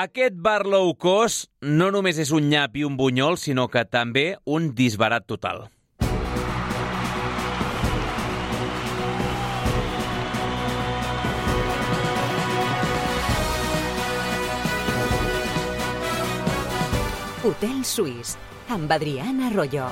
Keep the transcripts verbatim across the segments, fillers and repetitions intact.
Aquest bar low cost no només és un nyap i un bunyol, sinó que també un disbarat total. Hotel Suís, amb Adrián Arroyo.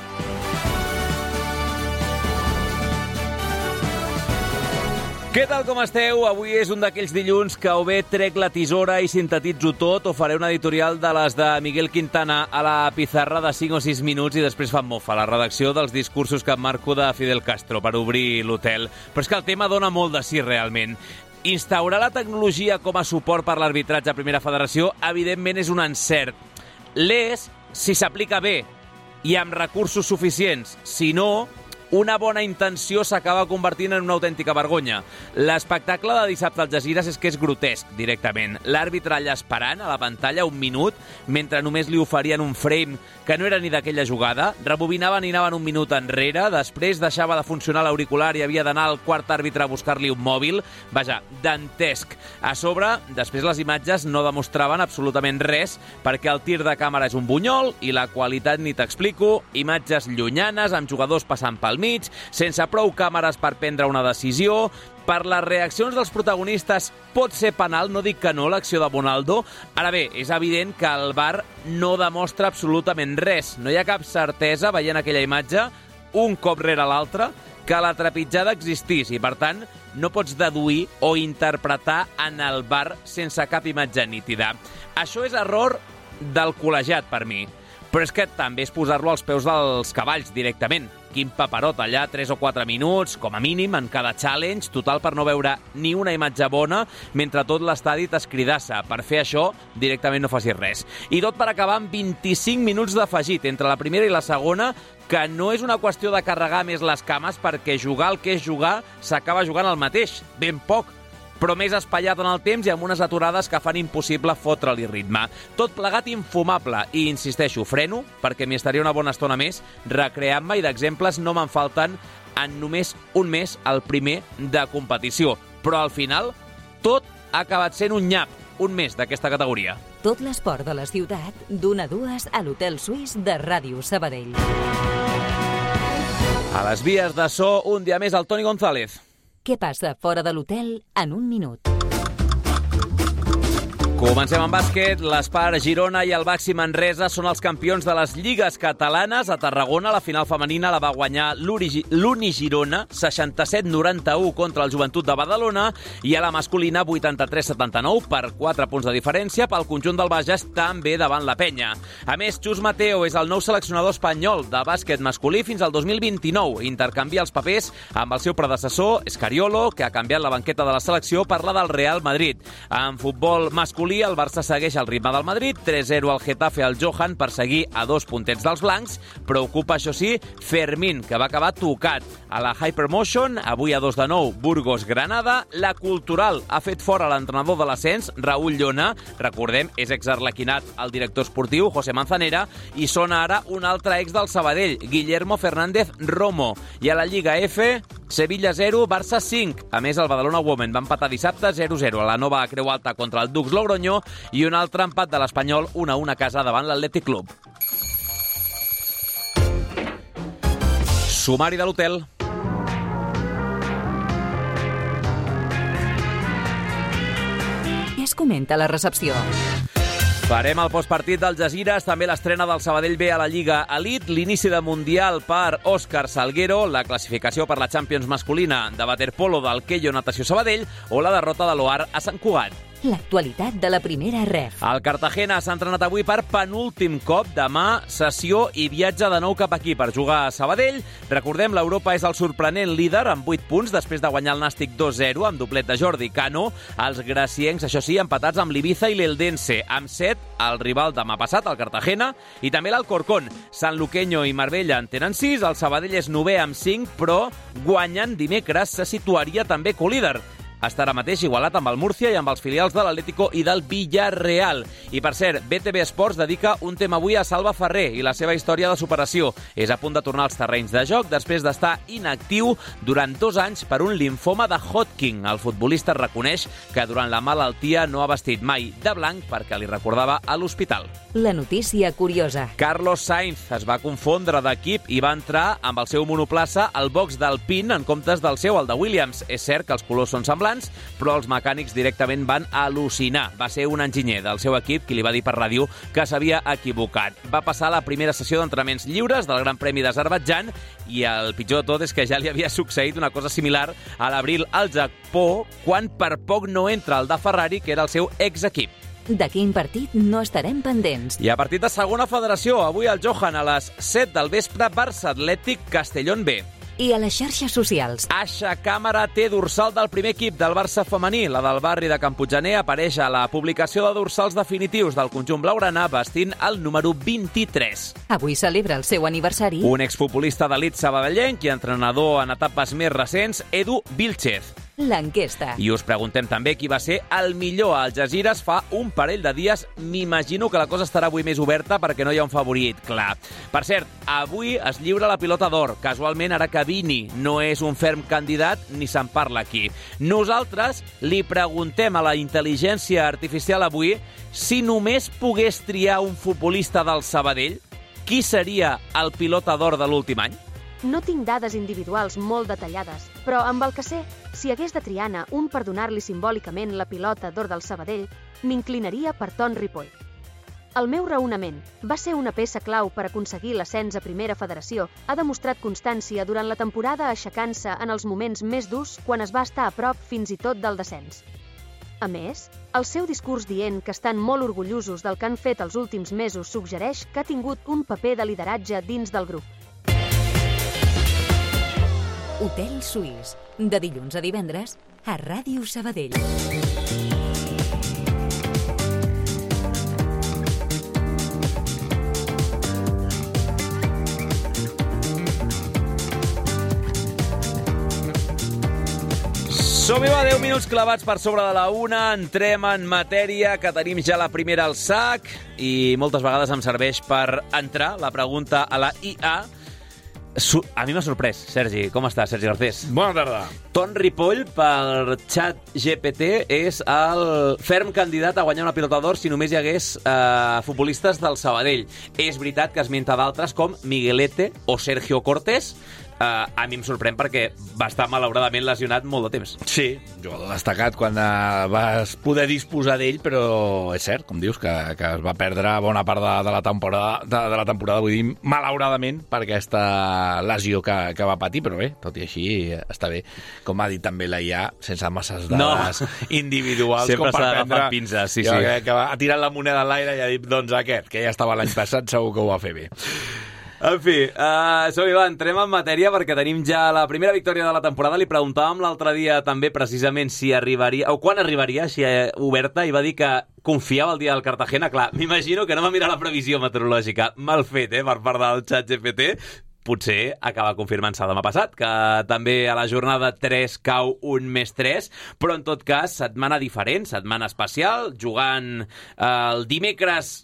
Què tal, com esteu? Avui és un d'aquells dilluns que o bé trec la tisora i sintetitzo tot o faré una editorial de les de Miguel Quintana a la pizarra de cinc o sis minuts i després fan mofa la redacció dels discursos que em marco de Fidel Castro per obrir l'hotel. Però és que el tema dona molt de sí, realment. Instaurar la tecnologia com a suport per l'arbitratge a Primera Federació, evidentment, és un encert. L'és si s'aplica bé i amb recursos suficients. Si no, una bona intenció s'acaba convertint en una autèntica vergonya. L'espectacle de dissabte al Algesires és que és grotesc, directament. L'àrbitre allà esperant a la pantalla un minut, mentre només li oferien un frame que no era ni d'aquella jugada, rebobinaven i anaven un minut enrere, després deixava de funcionar l'auricular i havia d'anar al quart àrbitre a buscar-li un mòbil. Vaja, dantesc. A sobre, després les imatges no demostraven absolutament res, perquè el tir de càmera és un bunyol i la qualitat ni t'explico, imatges llunyanes amb jugadors passant pel mig, sense prou càmeres per prendre una decisió. Per les reaccions dels protagonistes pot ser penal, no dic que no, l'acció de Bonaldo. Ara bé, és evident que el V A R no demostra absolutament res. No hi ha cap certesa, veient aquella imatge, un cop rere l'altre, que la trepitjada existís i, per tant, no pots deduir o interpretar en el V A R sense cap imatge nítida. Això és error del col·legiat, per mi. Però és que també és posar-lo als peus dels cavalls directament. Quin paperot allà, tres o quatre minuts, com a mínim, en cada challenge, total per no veure ni una imatge bona, mentre tot l'estadi t'escridassa. Per fer això, directament no facis res. I tot per acabar amb vint-i-cinc minuts d'afegit entre la primera i la segona, que no és una qüestió de carregar més les cames, perquè jugar el que és jugar s'acaba jugant el mateix, ben poc, però més espaiat en el temps i amb unes aturades que fan impossible fotre-li ritme. Tot plegat infumable i, insisteixo, freno, perquè m'hi estaria una bona estona més recreant-me i d'exemples no me'n falten en només un mes el primer de competició. Però al final tot ha acabat sent un nyap, un mes d'aquesta categoria. Tot l'esport de la ciutat, d'una a dues a l'Hotel Suís de Ràdio Sabadell. A les vies de so, un dia més, el Toni González. Què passa fora de l'hotel en un minut? Comencem amb bàsquet. L'Espar, Girona i el Baxi Manresa són els campions de les lligues catalanes. A Tarragona, la final femenina la va guanyar l'Uni Girona, seixanta-set noranta-u contra el Joventut de Badalona, i a la masculina, vuitanta-tres setanta-nou, per quatre punts de diferència pel conjunt del Bages, també davant la Penya. A més, Chus Mateo és el nou seleccionador espanyol de bàsquet masculí fins al dos mil vint-i-nou. Intercanvia els papers amb el seu predecessor, Escariolo, que ha canviat la banqueta de la selecció per la del Real Madrid. En futbol masculí, el Barça segueix el ritme del Madrid, tres zero al Getafe al Johan per seguir a dos puntets dels blancs. Preocupa, això sí, Fermín, que va acabar tocat. A la Hypermotion, avui a dos de nou, Burgos-Granada. La Cultural ha fet fora l'entrenador de l'ascens, Raúl Llona. Recordem, és exarlequinat el director esportiu, José Manzanera, i sona ara un altre ex del Sabadell, Guillermo Fernández Romo. I a la Lliga F, Sevilla zero, Barça cinc. A més, el Badalona Women va empatar dissabte zero zero a la Nova Creu Alta contra el Dux Logroño i un altre empat de l'Espanyol un a un a casa davant l'Atlètic Club. Sumari de l'hotel. Què es comenta a la recepció? Farem el postpartit del Algesires, també l'estrena del Sabadell B a la Lliga Elite, l'inici de Mundial per Òscar Salguero, la classificació per la Champions masculina de waterpolo del Keio Natació Sabadell o la derrota de l'Oar a Sant Cugat. L'actualitat de la primera ref. El Cartagena s'ha entrenat avui per penúltim cop. Demà, sessió i viatge de nou cap aquí per jugar a Sabadell. Recordem, l'Europa és el sorprenent líder amb vuit punts després de guanyar el Nàstic dos zero amb doblet de Jordi Cano. Els graciencs, això sí, empatats amb l'Ibiza i l'Eldense. Amb set, el rival demà passat, el Cartagena, i també l'Alcorcón. Sanluqueño i Marbella en tenen sis, el Sabadell és novè amb cinc, però guanyant dimecres se situaria també colíder. està ara mateix igualat amb el Múrcia i amb els filials de l'Atlético i del Villarreal. I, per cert, B T V Esports dedica un tema avui a Salva Ferrer i la seva història de superació. És a punt de tornar als terrenys de joc després d'estar inactiu durant dos anys per un limfoma de Hodgkin. El futbolista reconeix que durant la malaltia no ha vestit mai de blanc perquè li recordava a l'hospital. La notícia curiosa. Carlos Sainz es va confondre d'equip i va entrar amb el seu monoplaça al box d'Alpine en comptes del seu, el de Williams. És cert que els colors són semblants, però els mecànics directament van al·lucinar. Va ser un enginyer del seu equip qui li va dir per ràdio que s'havia equivocat. Va passar la primera sessió d'entrenaments lliures del Gran Premi d'Azerbaidjan i el pitjor de tot és que ja li havia succeït una cosa similar a l'abril al Japó, quan per poc no entra el de Ferrari, que era el seu exequip. De quin partit no estarem pendents? I a partit de segona federació, avui al Johan a les set del vespre, Barça Atlètic Castellón B. I a les xarxes socials. Aixa Càmera té dorsal del primer equip del Barça femení. La del barri de Camputxaner apareix a la publicació de dorsals definitius del conjunt blaugrana vestint el número vint-i-tres. Avui celebra el seu aniversari Un exfutbolista d'elit sabadellenc i entrenador en etapes més recents, Edu Vilchez. l'enquesta. I us preguntem també qui va ser el millor a Algesires fa un parell de dies. M'imagino que la cosa estarà avui més oberta perquè no hi ha un favorit, clar. Per cert, avui es lliura la pilota d'or. Casualment, ara que Vini no és un ferm candidat, ni se'n parla aquí. Nosaltres li preguntem a la intel·ligència artificial avui si només pogués triar un futbolista del Sabadell, qui seria el pilota d'or de l'últim any? No tinc dades individuals molt detallades, però amb el que sé, si hagués de triar un per donar-li simbòlicament la pilota d'or del Sabadell, m'inclinaria per Ton Ripoll. El meu raonament va ser una peça clau per aconseguir l'ascens a Primera Federació. Ha demostrat constància durant la temporada aixecant-se en els moments més durs quan es va estar a prop fins i tot del descens. A més, el seu discurs dient que estan molt orgullosos del que han fet els últims mesos suggereix que ha tingut un paper de lideratge dins del grup. Hotel Suís, de dilluns a divendres, a Ràdio Sabadell. Som-hi, va, deu minuts clavats per sobre de la una, entrem en matèria, que tenim ja la primera al sac, i moltes vegades em serveix per entrar la pregunta a la I A. A mi m'ha sorprès, Sergi. Com estàs, Sergi Garcés? Bona tarda. Ton Ripoll, per Chat G P T, és el ferm candidat a guanyar una pilota d'or si només hi hagués eh, futbolistes del Sabadell. És veritat que esmenta d'altres com Miguelete o Sergio Cortés. Uh, a mi em sorprèn perquè va estar malauradament lesionat molt de temps. Sí, jugador destacat quan uh, vas poder disposar d'ell, però és cert, com dius, que, que es va perdre bona part de, de, la temporada, de, de la temporada, vull dir, malauradament, per aquesta lesió que, que va patir, però bé, tot i així està bé. Com ha dit també la I A, sense masses dades no. individuals. Sempre com per s'ha d'agafar pinces, sí, sí. Que, que ha tirat la moneda a l'aire i ha dit, doncs aquest, que ja estava l'any passat, segur que ho va fer bé. En fi, uh, som-hi, va, entrem en matèria perquè tenim ja la primera victòria de la temporada. Li preguntàvem l'altre dia també precisament si arribaria, o quan arribaria, si oberta, i va dir que confiava el dia del Cartagena. Clar, m'imagino que no va mirar la previsió meteorològica. Mal fet, eh, per part del Chat G P T. Potser acaba confirmant-se demà passat, que també a la jornada tres cau un més tres, però en tot cas, setmana diferent, setmana especial, jugant eh, el dimecres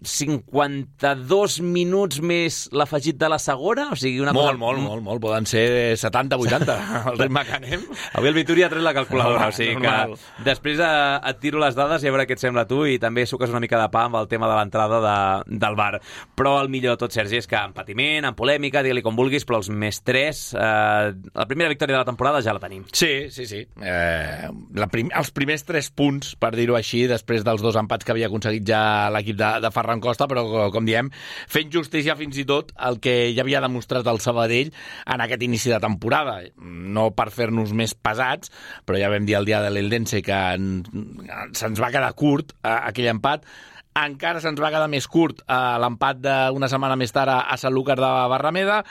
cinquanta-dos minuts més l'afegit de la segona, o sigui, una molt, cosa... Molt, molt, molt, poden ser setanta vuitanta, el ritme que anem. Avui el Vituri ha tret la calculadora, normal, o sigui normal. que després eh, et tiro les dades i a veure què et sembla tu, i també suques una mica de pa amb el tema de l'entrada de, del bar. Però el millor de tot, Sergi, és que en patiment, en polèmica, digue-li com vulguis, però els més tres, eh, la primera victòria de la temporada ja la tenim. Sí, sí, sí. Eh, la prim els primers tres punts, per dir-ho així, després dels dos empats que havia aconseguit ja l'equip de, de Ferran Costa, però, com diem, fent justícia fins i tot el que ja havia demostrat el Sabadell en aquest inici de temporada. No per fer-nos més pesats, però ja vam dir el dia de l'Eldense que se'ns va quedar curt eh, aquell empat. Encara se'ns va quedar més curt eh, l'empat d'una setmana més tard a Sanlúcar de Barrameda.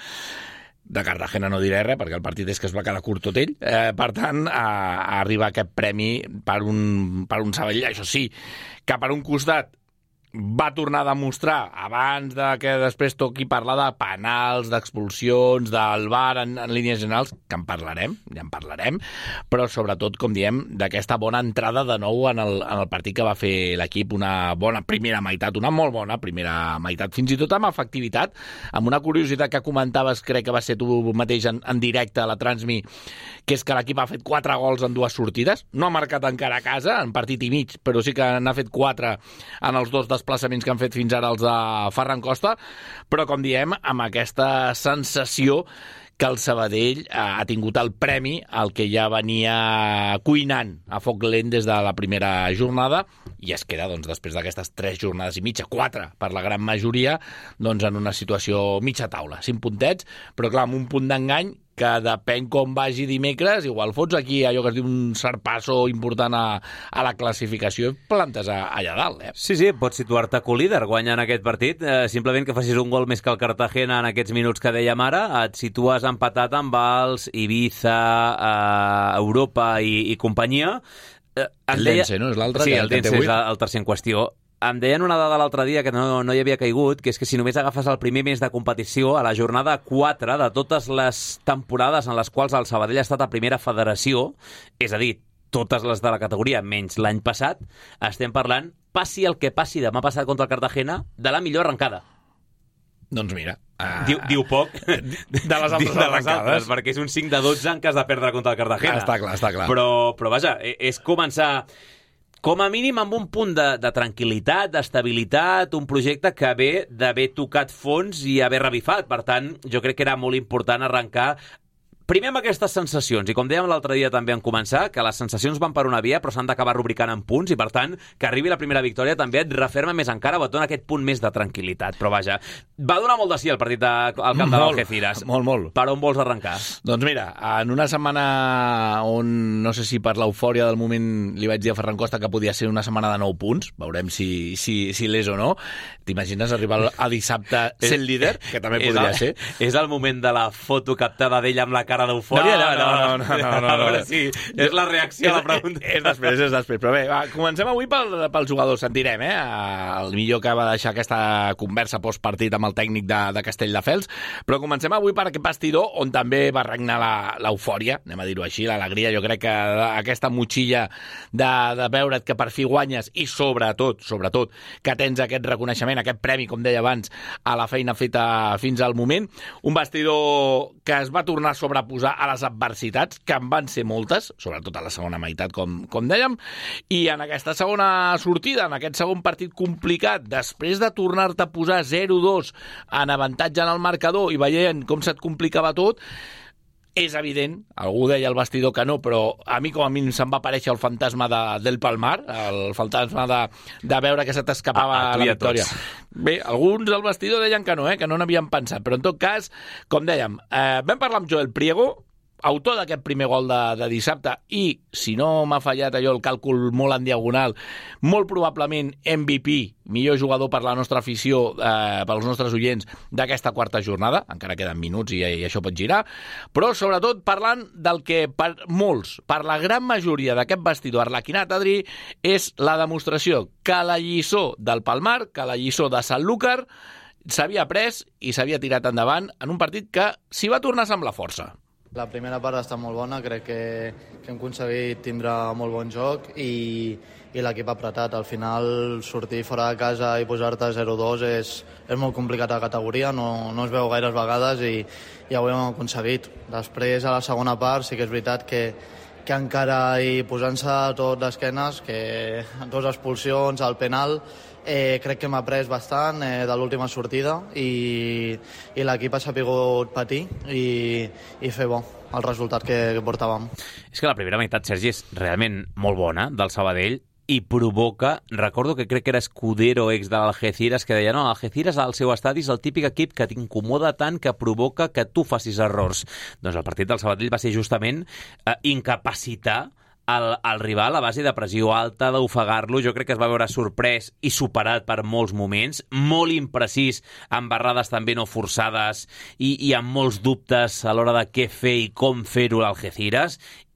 De Cartagena no diré res, perquè el partit és que es va quedar curt tot ell. Eh, per tant, a, a arribar aquest premi per un, per un Sabadell, això sí, que per un costat va tornar a demostrar, abans de que després toqui parlar de penals, d'expulsions, del V A R en, en línies generals, que en parlarem, ja en parlarem, però sobretot, com diem, d'aquesta bona entrada de nou en el, en el partit que va fer l'equip, una bona primera meitat, una molt bona primera meitat, fins i tot amb efectivitat, amb una curiositat que comentaves, crec que va ser tu mateix en, en directe a la Transmi, que és que l'equip ha fet quatre gols en dues sortides, no ha marcat encara a casa, en partit i mig, però sí que n'ha fet quatre en els dos desplaçaments que han fet fins ara els de Ferran Costa, però com diem, amb aquesta sensació que el Sabadell ha tingut el premi al que ja venia cuinant a foc lent des de la primera jornada i es queda, doncs, després d'aquestes tres jornades i mitja, quatre per la gran majoria, doncs en una situació mitja taula, cinc puntets, però clar, amb un punt d'engany que depèn com vagi dimecres, igual fots aquí allò que es diu un sarpasso important a, a la classificació i plantes a, allà dalt. Eh? Sí, sí, pots situar-te co-líder guanyant aquest partit. Eh, simplement que facis un gol més que el Cartagena en aquests minuts que dèiem ara, et situes empatat amb els Ibiza, eh, Europa i, i companyia. Eh, el deia... Dense, no? És l'altre? Sí, el Dense és el tercer en qüestió. Em deien una dada l'altre dia que no, no hi havia caigut, que és que si només agafes el primer mes de competició, a la jornada quatre de totes les temporades en les quals el Sabadell ha estat a primera federació, és a dir, totes les de la categoria, menys l'any passat, estem parlant, passi el que passi demà passat contra el Cartagena, de la millor arrencada. Doncs mira... Uh... Diu, diu poc de les altres de les arrencades. Altres, perquè és un cinc de dotze en cas de perdre contra el Cartagena. Ah, està clar, està clar. Però, però vaja, és començar... Com a mínim amb un punt de, de tranquil·litat, d'estabilitat, un projecte que ve d'haver tocat fons i haver revifat. Per tant, jo crec que era molt important arrencar primer amb aquestes sensacions, i com dèiem l'altre dia també en començar, que les sensacions van per una via però s'han d'acabar rubricant en punts, i per tant, que arribi la primera victòria també et referma més encara, o et dona aquest punt més de tranquil·litat. Però vaja, va donar molt de sí el partit de, al camp de l'Algeciras. Molt, molt. Per on vols arrencar? Doncs mira, en una setmana on, no sé si per l'eufòria del moment li vaig dir a Ferran Costa que podia ser una setmana de nou punts, veurem si, si, si l'és o no. T'imagines arribar a dissabte sent líder, que també podria el, ser. És el moment de la foto captada d'ell amb la cara d'eufòria. No, no, no, no, no, no, a veure si és la reacció a la pregunta. És, és després, és després. Però bé, va, comencem avui pel, pel jugador. Sentirem, eh? El millor que va deixar aquesta conversa postpartit amb el tècnic de, de Castelldefels. Però comencem avui per aquest bastidor on també va regnar l'eufòria, anem a dir-ho així, l'alegria. Jo crec que aquesta motxilla de, de veure't que per fi guanyes i sobretot, sobretot, que tens aquest reconeixement, aquest premi, com deia abans, a la feina feta fins al moment. Un bastidor que es va tornar a sobreposar a les adversitats, que en van ser moltes, sobretot a la segona meitat, com, com dèiem, i en aquesta segona sortida, en aquest segon partit complicat, després de tornar-te a posar zero dos en avantatge en el marcador i veient com se't complicava tot, és evident, algú deia al vestidor que no, però a mi com a mínim se'm va aparèixer el fantasma de, del Palmar, el fantasma de, de veure que se t'escapava ah, la victòria. Bé, alguns del vestidor deien que no, eh, que no n'havien pensat, però en tot cas, com dèiem, eh, vam parlar amb Joel Priego, autor d'aquest primer gol de, de dissabte, i, si no m'ha fallat allò el càlcul molt en diagonal, molt probablement M V P, millor jugador per la nostra afició, eh, pels nostres oients, d'aquesta quarta jornada, encara queden minuts i, i això pot girar, però sobretot parlant del que per molts, per la gran majoria d'aquest vestidor arlequinat, Adri, és la demostració que la lliçó del Palmar, que la lliçó de Sanlúcar, s'havia pres i s'havia tirat endavant en un partit que s'hi va tornar a semblar força. La primera part ha estat molt bona, crec que, que hem aconseguit tindre molt bon joc i, i l'equip ha apretat. Al final, sortir fora de casa i posar-te zero dos és, és molt complicat a la categoria, no, no es veu gaires vegades i, i ho hem aconseguit. Després, a la segona part, sí que és veritat que, que encara i posant-se tot d'esquenes, que dos expulsions, al penal, Eh, crec que m'ha pres bastant eh, de l'última sortida i, i l'equip ha sapigut patir i, i fer bo el resultat que, que portàvem. És que la primera meitat, Sergi, és realment molt bona del Sabadell i provoca, recordo que crec que era Escudero, ex de l'Algeciras, que deia, no, l'Algeciras al seu estadi és el típic equip que t'incomoda tant que provoca que tu facis errors. Doncs el partit del Sabadell va ser justament eh, incapacitar El, el rival a base de pressió alta, d'ofegar-lo. Jo crec que es va veure sorprès i superat per molts moments, molt imprecís, amb barrades també no forçades i, i amb molts dubtes a l'hora de què fer i com fer-ho l'Algeciras.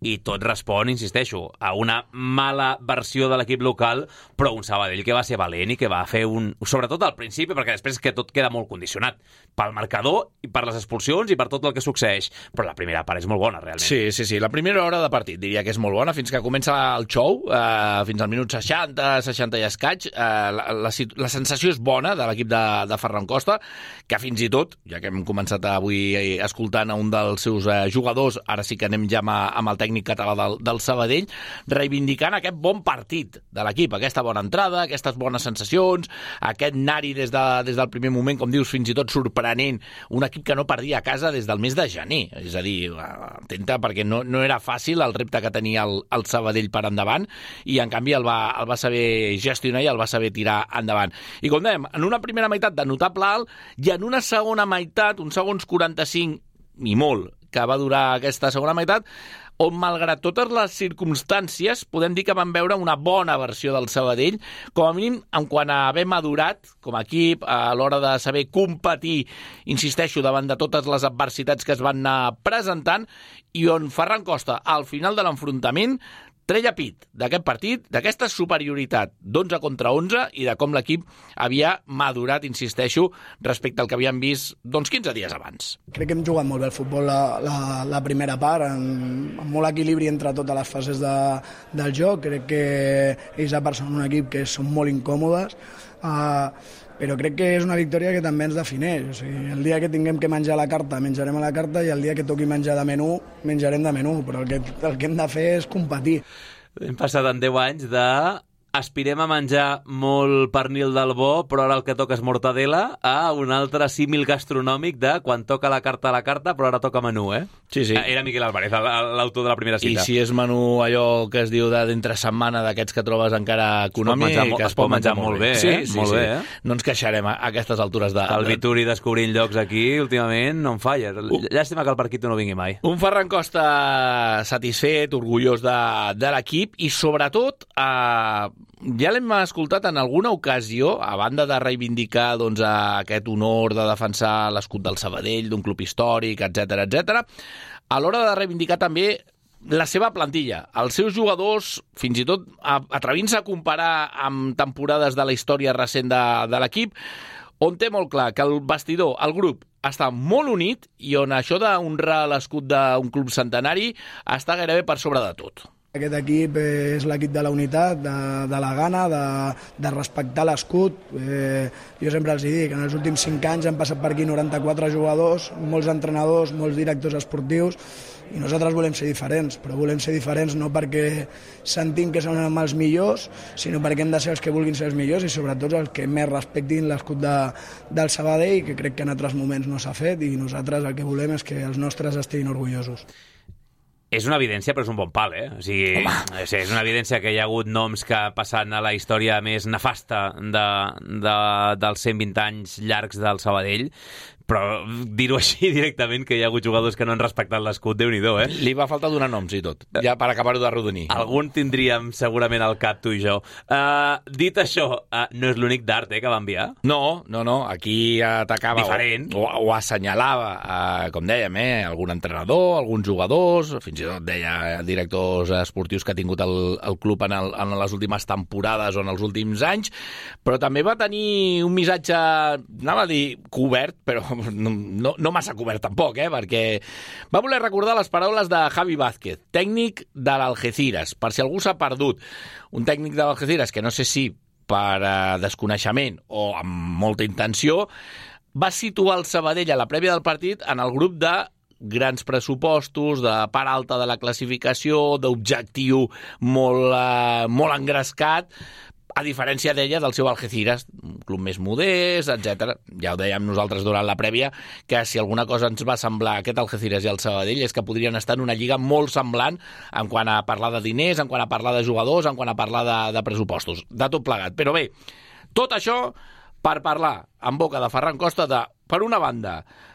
i tot respon, insisteixo, a una mala versió de l'equip local, però un Sabadell que va ser valent i que va fer un... Sobretot al principi, perquè després que tot queda molt condicionat pel marcador i per les expulsions i per tot el que succeeix. Però la primera part és molt bona, realment. Sí, sí, sí. La primera hora de partit diria que és molt bona, fins que comença el show, eh, fins al minut seixanta, seixanta i escaig. Eh, la, la, la sensació és bona de l'equip de, de Ferran Costa, que fins i tot, ja que hem començat avui escoltant a un dels seus eh, jugadors, ara sí que anem ja amb, amb el tècnic català del, del Sabadell, reivindicant aquest bon partit de l'equip, aquesta bona entrada, aquestes bones sensacions, aquest anar-hi des, de, des del primer moment, com dius, fins i tot sorprenent, un equip que no perdia a casa des del mes de gener, és a dir, atenta, perquè no, no era fàcil el repte que tenia el, el Sabadell per endavant, i en canvi el va, el va saber gestionar i el va saber tirar endavant. I com dèiem, en una primera meitat de notable alt, i en una segona meitat, uns segons quaranta-cinc i molt, que va durar aquesta segona meitat, on, malgrat totes les circumstàncies, podem dir que vam veure una bona versió del Sabadell, com a mínim en quant a haver madurat com a equip, a l'hora de saber competir, insisteixo, davant de totes les adversitats que es van anar presentant, i on Ferran Costa, al final de l'enfrontament, treia pit d'aquest partit, d'aquesta superioritat d'onze contra onze i de com l'equip havia madurat, insisteixo, respecte al que havíem vist doncs, quinze dies abans. Crec que hem jugat molt bé el futbol la, la, la primera part, amb, amb molt equilibri entre totes les fases de, del joc. Crec que ells a part són un equip que són molt incòmodes, uh, però crec que és una victòria que també ens defineix. O sigui, el dia que tinguem que menjar la carta, menjarem a la carta, i el dia que toqui menjar de menú, menjarem de menú, però el que, el que hem de fer és competir. Hem passat en deu anys de aspirem a menjar molt pernil del bo, però ara el que toca és mortadela, a un altre símil gastronòmic de quan toca la carta a la carta, però ara toca menú, eh? Sí, sí. Era Miquel Álvarez, l'autor de la primera cita. I si és menú allò que es diu d'entre setmana, d'aquests que trobes encara econòmic, menjar, que es pot menjar, menjar molt bé, bé. eh? Sí, sí, molt sí. bé, eh? No ens queixarem a aquestes altures de... El Vituri descobrint llocs aquí, últimament, no en falla. Uh. Llàstima que el Parquito no vingui mai. Un Ferran Costa satisfet, orgullós de, de l'equip, i sobretot, eh, ja l'hem escoltat en alguna ocasió, a banda de reivindicar doncs, aquest honor de defensar l'escut del Sabadell, d'un club històric, etcètera, etcètera, a l'hora de reivindicar també la seva plantilla, els seus jugadors, fins i tot atrevint-se a comparar amb temporades de la història recent de, de l'equip, on té molt clar que el vestidor, el grup, està molt unit i on això d'honrar l'escut d'un club centenari està gairebé per sobre de tot. Aquest equip és l'equip de la unitat, de, de la gana, de, de respectar l'escut. Eh, jo sempre els dic que en els últims cinc anys han passat per aquí noranta-quatre jugadors, molts entrenadors, molts directors esportius, i nosaltres volem ser diferents, però volem ser diferents no perquè sentim que són els millors, sinó perquè hem de ser els que vulguin ser els millors i sobretot els que més respectin l'escut de, del Sabadell, que crec que en altres moments no s'ha fet, i nosaltres el que volem és que els nostres estiguin orgullosos. És una evidència, però és un bon pal, eh? O sigui, és una evidència que hi ha hagut noms que passen a la història més nefasta de, de, dels cent vint anys llargs del Sabadell, però dir-ho així directament, que hi ha hagut jugadors que no han respectat l'escut, Déu-n'hi-do, eh? Li va faltar donar noms i tot, ja per acabar-ho de rodonir. Algun tindríem segurament al cap, tu i jo. Uh, dit això, uh, no és l'únic dart eh, que va enviar? No, no, no, aquí atacava diferent. O, o, o assenyalava, uh, com dèiem, eh, algun entrenador, alguns jugadors, fins i tot deia directors esportius que ha tingut el, el club en, el, en les últimes temporades o en els últims anys, però també va tenir un missatge, anava a dir cobert, però no, no, no massa cobert tampoc, eh, perquè va voler recordar les paraules de Javi Vázquez, tècnic de l'Algeciras, per si algú s'ha perdut. Un tècnic de l'Algeciras que no sé si per uh, desconeixement o amb molta intenció va situar el Sabadell a la prèvia del partit en el grup de grans pressupostos, de part alta de la classificació, d'objectiu molt, uh, molt engrescat, a diferència d'ella del seu Algeciras, un club més modest, etcètera. Ja ho dèiem nosaltres durant la prèvia, que si alguna cosa ens va semblar aquest Algeciras i el Sabadell és que podrien estar en una lliga molt semblant en quant a parlar de diners, en quant a parlar de jugadors, en quant a parlar de, de pressupostos, de tot plegat. Però bé, tot això per parlar en boca de Ferran Costa de, per una banda,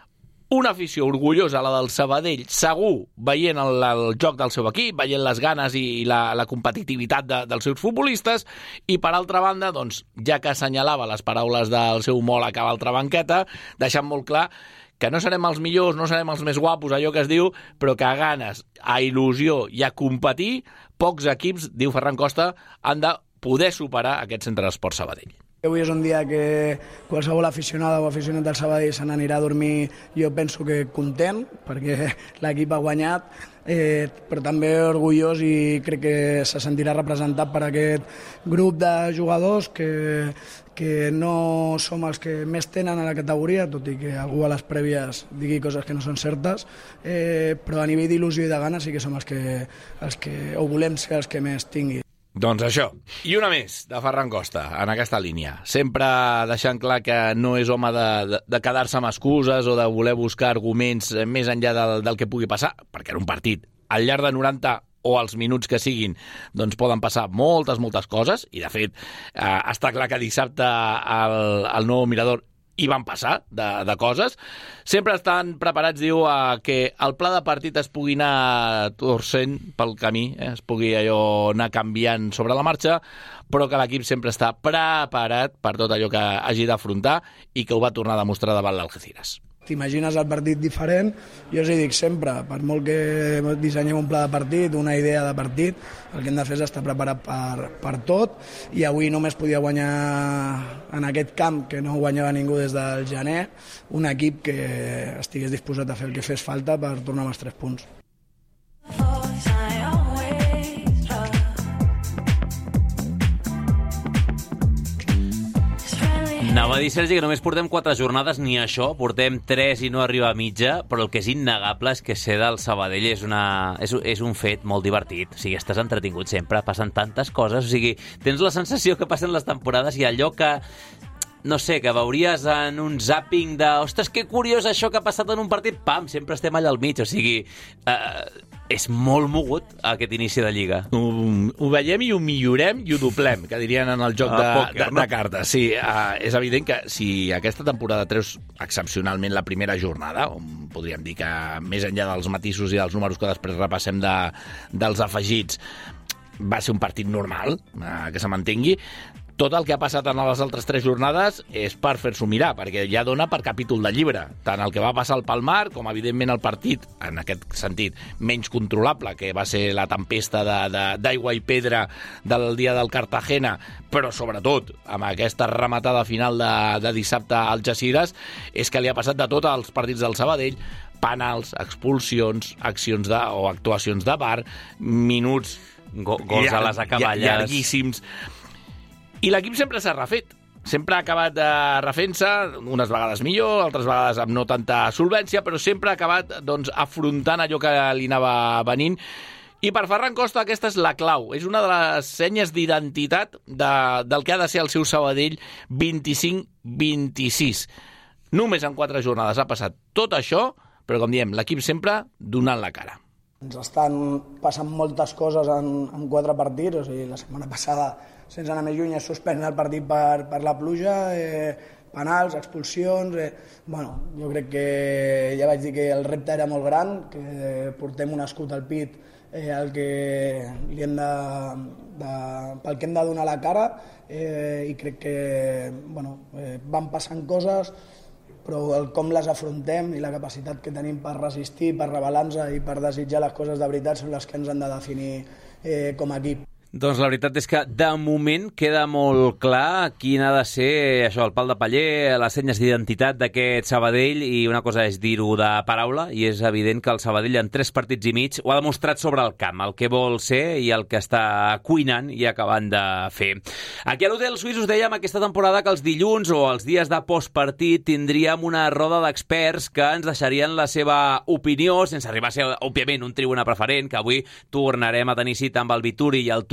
Una afició orgullosa, la del Sabadell, segur, veient el, el joc del seu equip, veient les ganes i la, la competitivitat de, dels seus futbolistes, i per altra banda, doncs, ja que assenyalava les paraules del seu homòleg a l'altra banqueta, deixant molt clar que no serem els millors, no serem els més guapos, allò que es diu, però que a ganes, a il·lusió i a competir, pocs equips, diu Ferran Costa, han de poder superar aquest Centre d'Esports Sabadell. Avui és un dia que qualsevol aficionada o aficionat del Sabadell se n'anirà a dormir, jo penso que content, perquè l'equip ha guanyat, eh, però també orgullós i crec que se sentirà representat per aquest grup de jugadors que, que no som els que més tenen a la categoria, tot i que algú a les prèvies digui coses que no són certes, eh, però a nivell d'il·lusió i de gana sí que som els que, els que, o volem ser els que més tinguin. Doncs això. I una més, de Ferran Costa, en aquesta línia. Sempre deixant clar que no és home de, de, de quedar-se amb excuses o de voler buscar arguments més enllà del, del que pugui passar, perquè era un partit al llarg de noranta o els minuts que siguin, doncs poden passar moltes, moltes coses, i de fet eh, està clar que dissabte al, al Nou Mirador i van passar de, de coses. Sempre estan preparats, diu, a que el pla de partit es pugui anar torcent pel camí, eh? es pugui allò anar canviant sobre la marxa, però que l'equip sempre està preparat per tot allò que hagi d'afrontar i que ho va tornar a demostrar davant l'Algeciras. T'imagines el partit diferent, jo us hi dic sempre, per molt que dissenyem un pla de partit, una idea de partit, el que hem de fer és estar preparat per, per tot, i avui només podia guanyar en aquest camp, que no guanyava ningú des del gener, un equip que estigués disposat a fer el que fes falta per tornar amb els tres punts. Anava a dir, Sergi, que només portem quatre jornades, ni això, portem tres i no arriba a mitja, però el que és innegable és que ser del Sabadell és, una, és, és un fet molt divertit. O sigui, estàs entretingut sempre, passen tantes coses, o sigui, tens la sensació que passen les temporades i allò que, no sé, que veuries en un zapping de ostres, que curiós això que ha passat en un partit, pam, sempre estem allà al mig, o sigui, eh, és molt mogut aquest inici de Lliga. Ho, ho veiem i ho millorem i ho doblem, que dirien en el joc de, ah, pòquer, de, de cartes. Sí, uh, és evident que si aquesta temporada treus excepcionalment la primera jornada, on podríem dir que més enllà dels matisos i dels números que després repassem de, dels afegits, va ser un partit normal, uh, que se mantengui, tot el que ha passat en les altres tres jornades és per fer-s'ho mirar, perquè ja dona per capítol de llibre. Tant el que va passar al Palmar, com evidentment el partit, en aquest sentit, menys controlable, que va ser la tempesta d'aigua i pedra del dia del Cartagena, però sobretot amb aquesta rematada final de, de dissabte al Algeciras, és que li ha passat de tot als partits del Sabadell, penals, expulsions, accions de, o actuacions de V A R, minuts... Go gols a les acaballes. Llarguíssims. I l'equip sempre s'ha refet. Sempre ha acabat de refent-se, unes vegades millor, altres vegades amb no tanta solvència, però sempre ha acabat doncs, afrontant allò que li anava venint. I per Ferran Costa aquesta és la clau. És una de les senyes d'identitat de, del que ha de ser el seu Sabadell vint-i-cinc vint-i-sis. Només en quatre jornades ha passat tot això, però com diem, l'equip sempre donant la cara. Ens estan passant moltes coses en, en quatre partits, o sigui, la setmana passada, sense anar més lluny, es suspèn el partit per, per la pluja, eh, penals, expulsions... Eh, bueno, jo crec que ja vaig dir que el repte era molt gran, que portem un escut al pit eh, al que li hem de, de, pel que hem de donar la cara, eh, i crec que bueno, eh, van passant coses, però el com les afrontem i la capacitat que tenim per resistir, per rebel·lar-nos i per desitjar les coses de veritat són les que ens han de definir eh, com a equip. Doncs la veritat és que de moment queda molt clar quin ha de ser això, el pal de paller, les senyes d'identitat d'aquest Sabadell, i una cosa és dir-ho de paraula, i és evident que el Sabadell en tres partits i mig ho ha demostrat sobre el camp, el que vol ser i el que està cuinant i acabant de fer. Aquí a l'Hotel Suís us dèiem aquesta temporada que els dilluns o els dies de postpartit tindríem una roda d'experts que ens deixarien la seva opinió, sense arribar a ser, òbviament, un tribuna preferent, que avui tornarem a tenir cita amb el Vituri i el Twitter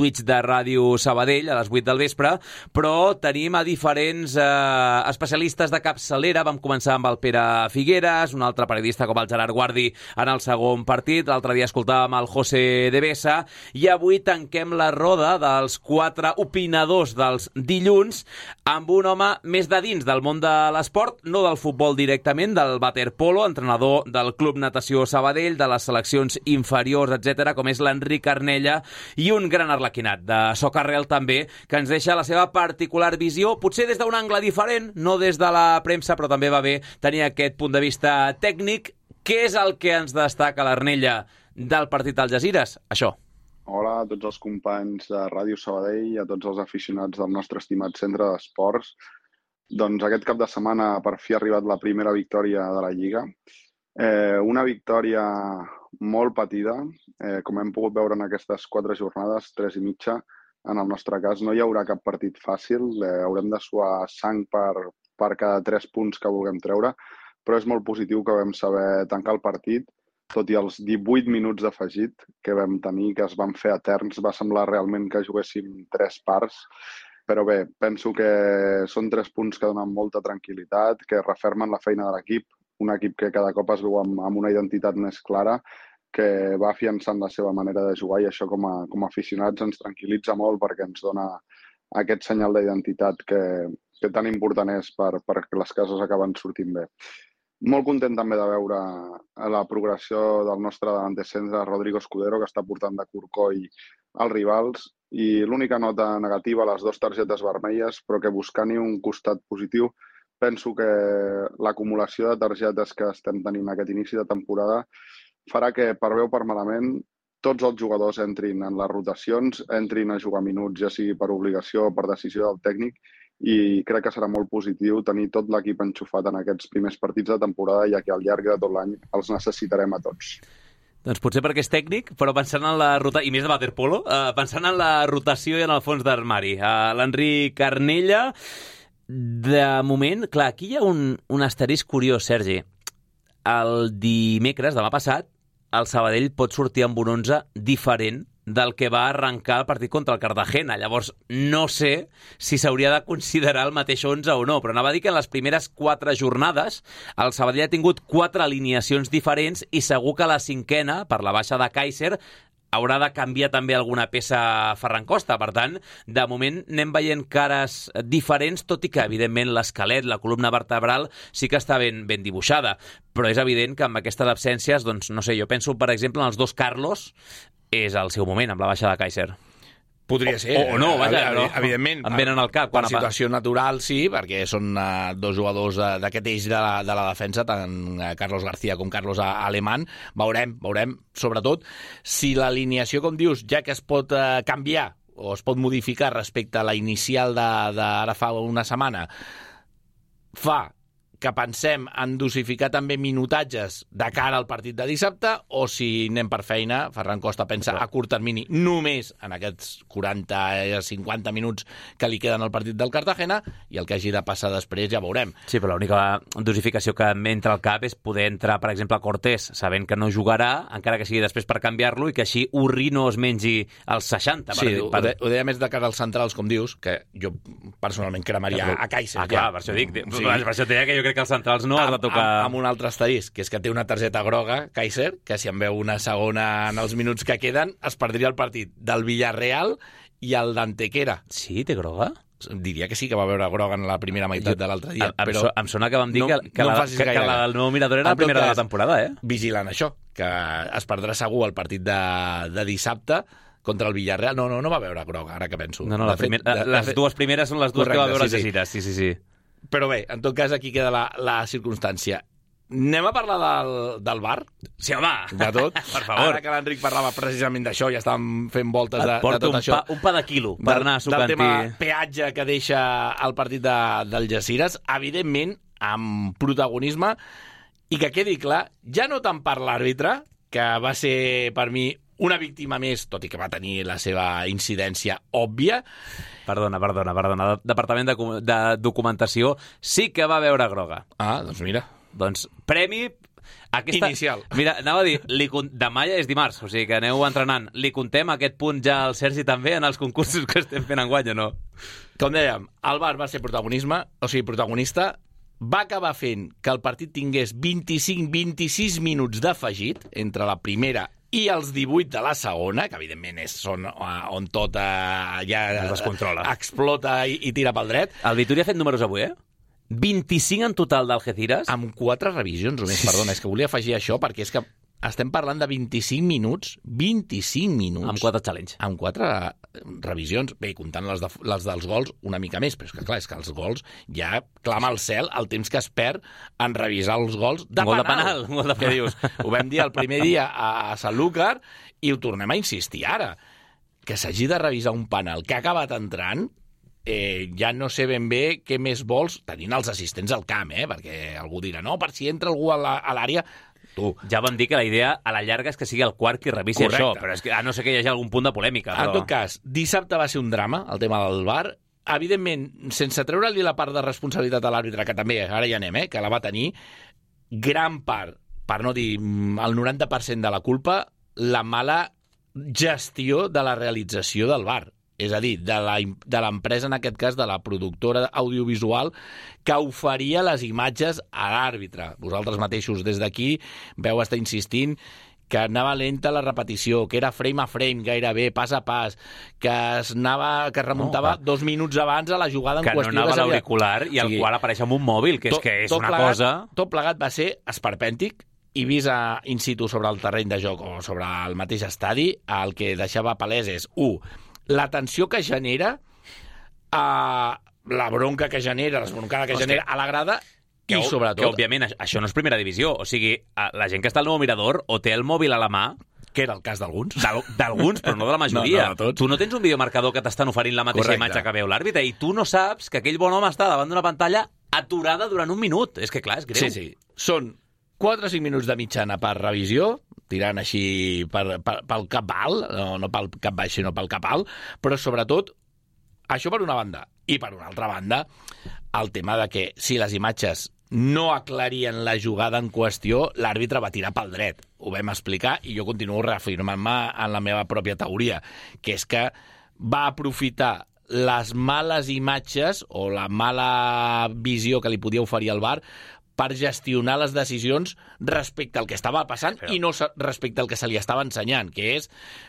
Twitch de Ràdio Sabadell a les vuit del vespre, però tenim a diferents eh, especialistes de capçalera. Vam començar amb el Pere Figueres, un altre periodista com el Gerard Guardi en el segon partit, l'altre dia escoltàvem el José Devesa, i avui tanquem la roda dels quatre opinadors dels dilluns amb un home més de dins del món de l'esport, no del futbol directament, del waterpolo, entrenador del Club Natació Sabadell, de les seleccions inferiors, etcètera, com és l'Enric Carnella, i un gran arlequinat de Socarrel també, que ens deixa la seva particular visió, potser des d'un angle diferent, no des de la premsa, però també va bé tenir aquest punt de vista tècnic. Què és el que ens destaca l'Arnella del partit d'Algesires? Això. Hola a tots els companys de Ràdio Sabadell i a tots els aficionats del nostre estimat centre d'esports. Doncs aquest cap de setmana per fi ha arribat la primera victòria de la Lliga. Eh, una victòria molt patida, eh, com hem pogut veure en aquestes quatre jornades, tres i mitja. En el nostre cas no hi haurà cap partit fàcil, eh, haurem de suar sang per, per cada tres punts que vulguem treure, però és molt positiu que vam saber tancar el partit, tot i els divuit minuts d'afegit que vam tenir, que es van fer eterns, va semblar realment que juguéssim tres parts. Però bé, penso que són tres punts que donen molta tranquil·litat, que refermen la feina de l'equip, un equip que cada cop es veu amb, amb una identitat més clara, que va afiançant la seva manera de jugar, i això com a, com a aficionats ens tranquil·litza molt perquè ens dona aquest senyal d'identitat que, que tan important és per, perquè les coses acaben sortint bé. Molt content també de veure la progressió del nostre davanter centre, Rodrigo Escudero, que està portant de corcoll als rivals, i l'única nota negativa, les dues targetes vermelles, però que buscant-hi un costat positiu, penso que l'acumulació de targetes que estem tenint aquest inici de temporada farà que, per bé o per malament, tots els jugadors entrin en les rotacions, entrin a jugar minuts, ja sigui per obligació o per decisió del tècnic, i crec que serà molt positiu tenir tot l'equip enxufat en aquests primers partits de temporada, ja que al llarg de tot l'any els necessitarem a tots. Doncs potser perquè és tècnic, però pensant en la rotació, i més de waterpolo, eh, pensant en la rotació i en el fons d'armari. Eh, L'Enric Carnella, de moment, clar, aquí hi ha un, un asterisc curiós, Sergi. El dimecres, demà passat, el Sabadell pot sortir amb un onze diferent del que va arrencar el partit contra el Cartagena. Llavors, no sé si s'hauria de considerar el mateix onze o no, però anava a dir que en les primeres quatre jornades el Sabadell ha tingut quatre alineacions diferents i segur que la cinquena, per la baixa de Kaiser, haurà de canviar també alguna peça Ferran Costa. Per tant, de moment anem veient cares diferents, tot i que, evidentment, l'esquelet, la columna vertebral, sí que està ben, ben dibuixada. Però és evident que amb aquestes absències, doncs, no sé, jo penso, per exemple, en els dos Carlos, és el seu moment, amb la baixa de Kaiser. Podria ser. O, o no, vaja, no. Evidentment. Em venen al cap. Per situació natural, sí, perquè són uh, dos jugadors uh, d'aquest eix de la, de la defensa, tant uh, Carlos García com Carlos Alemán. Veurem, veurem, sobretot, si l'alineació, com dius, ja que es pot uh, canviar o es pot modificar respecte a la inicial d'ara fa una setmana, fa que pensem en dosificar també minutatges de cara al partit de dissabte, o si anem per feina, Ferran Costa pensa a curt termini només en aquests quaranta a cinquanta minuts que li queden al partit del Cartagena, i el que hagi de passar després ja veurem. Sí, però l'única dosificació que m'entra al cap és poder entrar, per exemple, a Cortés, sabent que no jugarà, encara que sigui després per canviar-lo, i que així Urri no es mengi els seixanta. Sí, per, per... ho, de, ho deia més de cara als centrals, com dius, que jo personalment cremaria ja, a Kaiser. Ah, clar, ja. Per això dic. Sí. Per això deia que jo crec que els centrals no has de tocar... Amb, amb un altre asterisc, que és que té una targeta groga, Kaiser, que si en veu una segona en els minuts que queden, es perdria el partit del Villarreal i el d'Antequera. Sí, té groga? Diria que sí, que va veure groga en la primera meitat jo, de l'altre dia. Em, però so, em sona que vam dir no, que, que, no la, que, que la del nou Mirador era la primera de la temporada, eh? Vigilant això, que es perdrà segur el partit de, de dissabte contra el Villarreal. No, no, no va veure groga, ara que penso. No, no, la primer, fet, de, les fet... dues primeres són les dues Correcte, que va veure sí, Algesires. Sí, sí, sí. Però bé, en tot cas, aquí queda la, la circumstància. Anem a parlar del, del bar? Sí, home! De tot. Per favor. Ara que l'Enric parlava precisament d'això, ja estàvem fent voltes de, de tot un això. Pa, un pa de quilo per del, anar a sucantir. Del tema peatge que deixa el partit de, d'Algesires, evidentment, amb protagonisme, i que quedi clar, ja no tant per l'àrbitre, que va ser, per mi, una víctima més, tot i que va tenir la seva incidència òbvia. Perdona, perdona, perdona. Departament de, de Documentació sí que va veure groga. Ah, doncs mira. Doncs premi Aquesta... Inicial. Mira, anava a dir, li, demà ja és dimarts, o sigui que aneu entrenant. Li contem aquest punt ja al Sergi també en els concursos que estem fent enguany o no? Com dèiem, el V A R va ser protagonisme, o sigui, protagonista, va acabar fent que el partit tingués vint-i-cinc vint-i-sis minuts d'afegit entre la primera i els divuit de la segona, que evidentment és on, on tot uh, ja es descontrola, explota i, i tira pel dret. El Vituri ha fet números avui, eh? vint-i-cinc en total d'Algeciras. Amb quatre revisions només, perdona, és que volia afegir això perquè és que estem parlant de vint-i-cinc minuts, vint-i-cinc minuts. Amb quatre challenge. Amb quatre revisions. Bé, comptant les, de, les dels gols una mica més, però és que clar, és que els gols ja clama al cel el temps que es perd en revisar els gols de gol penal. de penal. Gol de Què dius? Ho vam dir el primer dia a Sanlúcar i ho tornem a insistir ara. Que s'hagi de revisar un penal que ha acabat entrant, eh, ja no sé ben bé què més vols, tenint els assistents al camp, eh? Perquè algú dirà, no, per si entra algú a l'àrea... Tu. Ja vam dir que la idea a la llarga és que sigui el quart qui revisi Correcte. Això, però és que, a no ser que hi hagi algun punt de polèmica. Però... En tot cas, dissabte va ser un drama, el tema del V A R. Evidentment, sense treure-li la part de responsabilitat a l'àrbitre, que també, ara ja anem, eh, que la va tenir, gran part, per no dir el noranta per cent de la culpa, la mala gestió de la realització del V A R. És a dir, de l'empresa, en aquest cas, de la productora audiovisual que oferia les imatges a l'àrbitre. Vosaltres mateixos des d'aquí veu estar insistint que anava lenta la repetició, que era frame a frame gairebé, pas a pas, que es, anava, que es remuntava no, dos minuts abans a la jugada en que qüestió. Que no anava a l'auricular i al o sigui, qual apareix amb un mòbil, que és, tot, que és una plegat, cosa... Tot plegat va ser esperpèntic, i vist a, in situ sobre el terreny de joc o sobre el mateix estadi, el que deixava palès és, u, la tensió que genera, uh, la bronca que genera, l'esbroncada que Hòstia. genera a la grada, que, i sobretot... Que, òbviament, això no és primera divisió. O sigui, la gent que està al nou mirador o té el mòbil a la mà... Que era el cas d'alguns. D'alguns, però no de la majoria. No, no, tu no tens un videomarcador que t'estan oferint la mateixa Correcte. imatge que veu l'àrbitre i tu no saps que aquell bon home està davant d'una pantalla aturada durant un minut. És que, clar, és greu. Sí, sí. Són quatre o cinc minuts de mitjana per revisió, tirant així per, per, pel cap alt, no, no pel cap baix, sinó pel cap alt, però sobretot, això per una banda. I per una altra banda, el tema de que si les imatges no aclarien la jugada en qüestió, l'àrbitre va tirar pel dret. Ho vam explicar i jo continuo reafirmant-me en la meva pròpia teoria, que és que va aprofitar les males imatges o la mala visió que li podia oferir el V A R per gestionar les decisions respecte al que estava passant Però... i no respecte al que se li estava ensenyant, que és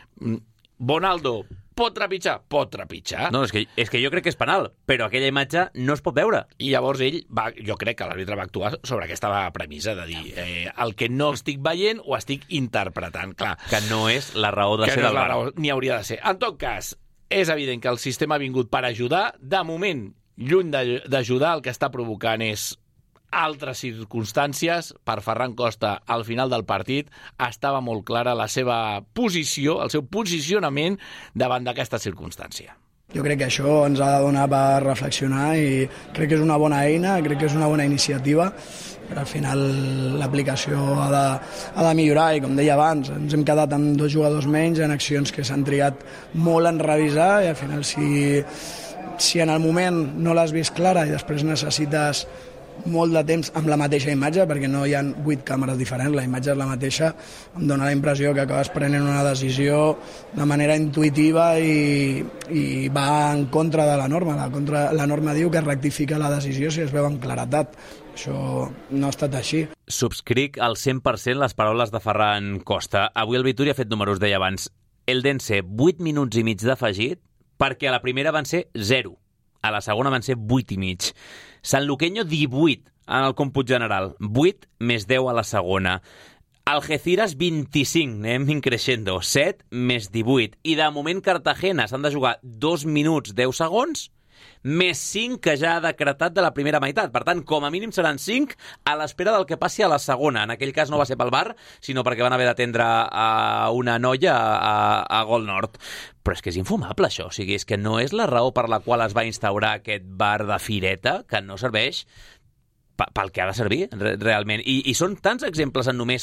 Bonaldo, pot trepitjar? Pot trepitjar. No, és que, és que jo crec que és penal, però aquella imatge no es pot veure. I llavors ell, va, jo crec que l'àrbitre va actuar sobre aquesta premissa de dir eh, el que no estic veient ho estic interpretant. Clar, que no és la raó de que ser no del V A R. V A R. Ni hauria de ser. En tot cas, és evident que el sistema ha vingut per ajudar. De moment, lluny d'ajudar, el que està provocant és altres circumstàncies. Per Ferran Costa, al final del partit, estava molt clara la seva posició, el seu posicionament davant d'aquesta circumstància. Jo crec que això ens ha de donar per reflexionar i crec que és una bona eina, crec que és una bona iniciativa, però al final l'aplicació ha de, ha de millorar i, com deia abans, ens hem quedat amb dos jugadors menys en accions que s'han triat molt en revisar i al final si, si en el moment no l'has vist clara i després necessites molt de temps amb la mateixa imatge, perquè no hi ha vuit càmeres diferents, la imatge és la mateixa, em dóna la impressió que acabes prenent una decisió de manera intuïtiva i, i va en contra de la norma. La, contra, la norma diu que es rectifica la decisió si es veu amb claretat. Això no ha estat així. Subscric al cent per cent les paraules de Ferran Costa. Avui el Vituri ha fet números, deia abans. Eldense, vuit minuts i mig d'afegit, perquè a la primera van ser zero. A la segona van ser vuit i mig. Sanluqueño, divuit en el còmput general. vuit més deu a la segona. Algeciras, vint-i-cinc, anem increixendo. set més divuit. I de moment Cartagena s'han de jugar dos minuts, deu segons, més cinc que ja ha decretat de la primera meitat. Per tant, com a mínim seran cinc a l'espera del que passi a la segona. En aquell cas no va ser pel V A R, sinó perquè van haver d'atendre a una noia a, a Gol Nord. Però és que és infumable, això. O sigui, és que no és la raó per la qual es va instaurar aquest V A R de fireta, que no serveix pel que ha de servir, realment. I, i són tants exemples en només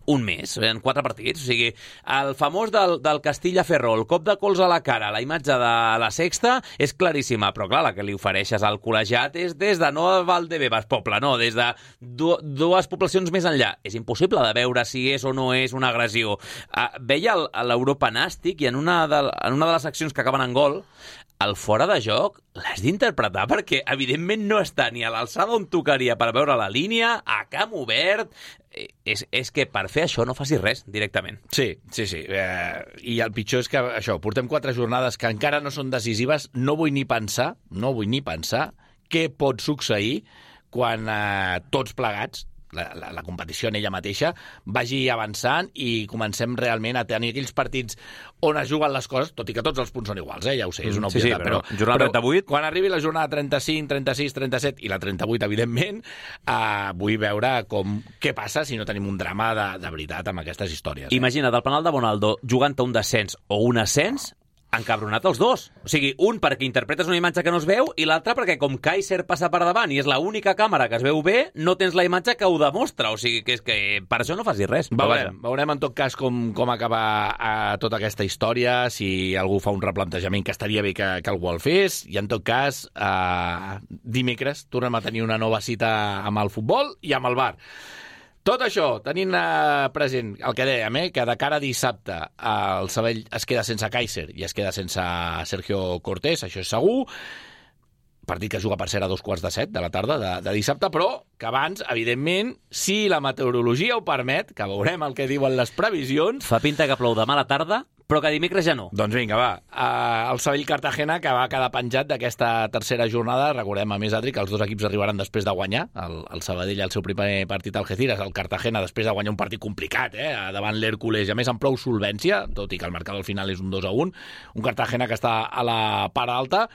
un mes, en quatre partits. O sigui, el famós del, del Castilla Ferrol, cop de colze a la cara, la imatge de la Sexta és claríssima, però clar, la que li ofereixes al col·legiat és des de no Valdebebas Poble, no, des de du dues poblacions més enllà. És impossible de veure si és o no és una agressió. Uh, veia l'Europa Nàstic i en una, de, en una de les accions que acaben en gol, el fora de joc l'has d'interpretar perquè, evidentment, no està ni a l'alçada on tocaria per veure la línia, a camp obert. És, és que per fer això no facis res directament. Sí, sí, sí. Eh, I el pitjor és que, això, portem quatre jornades que encara no són decisives. No vull ni pensar, no vull ni pensar què pot succeir quan eh, tots plegats, La, la, la competició en ella mateixa, vagi avançant i comencem realment a tenir aquells partits on es juguen les coses, tot i que tots els punts són iguals, eh? Ja ho sé, és una sí, obvietat, sí, però, però, jornada però trenta-vuit... quan arribi la jornada trenta-cinc, trenta-sis, trenta-set i la trenta-vuit, evidentment, eh, vull veure com, què passa si no tenim un drama de, de veritat amb aquestes històries. Eh? Imagina't el penal de Bonaldo jugant a un descens o un ascens, encabronat els dos. O sigui, un perquè interpretes una imatge que no es veu i l'altre perquè com Kaiser passa per davant i és l'única càmera que es veu bé, no tens la imatge que ho demostra. O sigui, que és que per això no facis res. Veurem, veurem en tot cas com, com acaba eh, tota aquesta història, si algú fa un replantejament, que estaria bé que, que algú el fes, i en tot cas, eh, dimecres tornem a tenir una nova cita amb el futbol i amb el bar. Tot això, tenint eh, present el que dèiem, eh, que de cara a dissabte eh, el Sabadell es queda sense Kaiser i es queda sense Sergio Cortés, això és segur, partit que juga per ser a dos quarts de set de la tarda de, de dissabte, però que abans, evidentment, si la meteorologia ho permet, que veurem el que diuen les previsions... Fa pinta que plou demà a la tarda, però que dimecres ja no. Doncs vinga, va. Uh, el Sabadell-Cartagena, que va quedar penjat d'aquesta tercera jornada. Recordem, a més, Adri, que els dos equips arribaran després de guanyar. El, el Sabadell el seu primer partit al Algeciras, el Cartagena després de guanyar un partit complicat, eh, davant l'Hèrcules, i a més amb prou solvència, tot i que el marcador al final és un dos a un. Un Cartagena que està a la part alta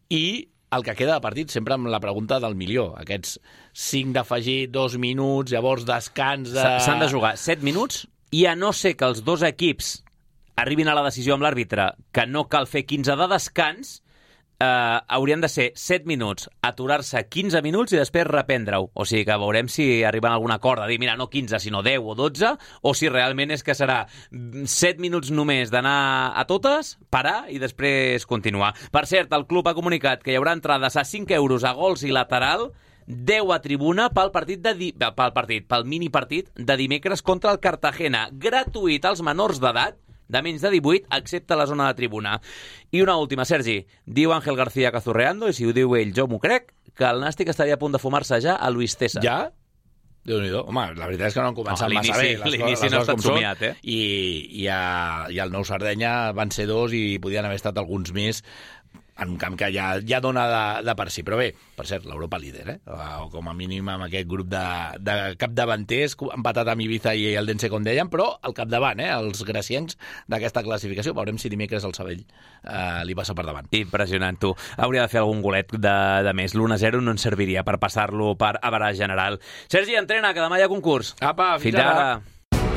i el que queda de partit sempre amb la pregunta del milió. Aquests cinc d'afegir, dos minuts, llavors descans de... S'han de jugar set minuts i a no ser que els dos equips arribin a la decisió amb l'àrbitre que no cal fer quinze de descans, eh, haurien de ser set minuts, aturar-se quinze minuts i després reprendre-ho. O sigui que veurem si arriben a algun acord de dir, mira, no quinze, sinó deu o dotze, o si realment és que serà set minuts només d'anar a totes, parar i després continuar. Per cert, el club ha comunicat que hi haurà entrades a cinc euros a gols i lateral, deu a tribuna pel partit de di... pel partit, pel mini partit de dimecres contra el Cartagena. Gratuït als menors d'edat, de menys de divuit, excepte la zona de tribuna. I una última, Sergi. Diu Ángel García Cazurreando, i si ho diu ell, jo m'ho crec, que el Nàstic estaria a punt de fumar-se ja a Luis César. Ja? Déu-n'hi-do. Home, la veritat és que no han començat no, massa bé. L'inici no ha estat somiat, eh? I, i, a, i al Nou Sardenya van ser dos i podien haver estat alguns més en un camp que ja, ja dona de, de per si. Però bé, per cert, l'Europa líder, eh? O com a mínim amb aquest grup de, de capdavanters, empatat amb Ibiza i el Dense, com dèiem, però al capdavant, eh? Els graciencs d'aquesta classificació. Veurem si dimecres el Sabadell eh, li passa per davant. Impressionant, tu. Hauria de fer algun golet de, de més. l'u a zero no ens serviria per passar-lo per average general. Sergi, entrena, que demà hi ha concurs. Apa, fins, fins ara. ara.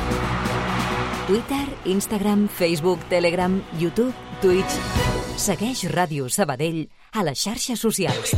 Twitter, Instagram, Facebook, Telegram, YouTube, Twitch... Segueix Ràdio Sabadell a les xarxes socials.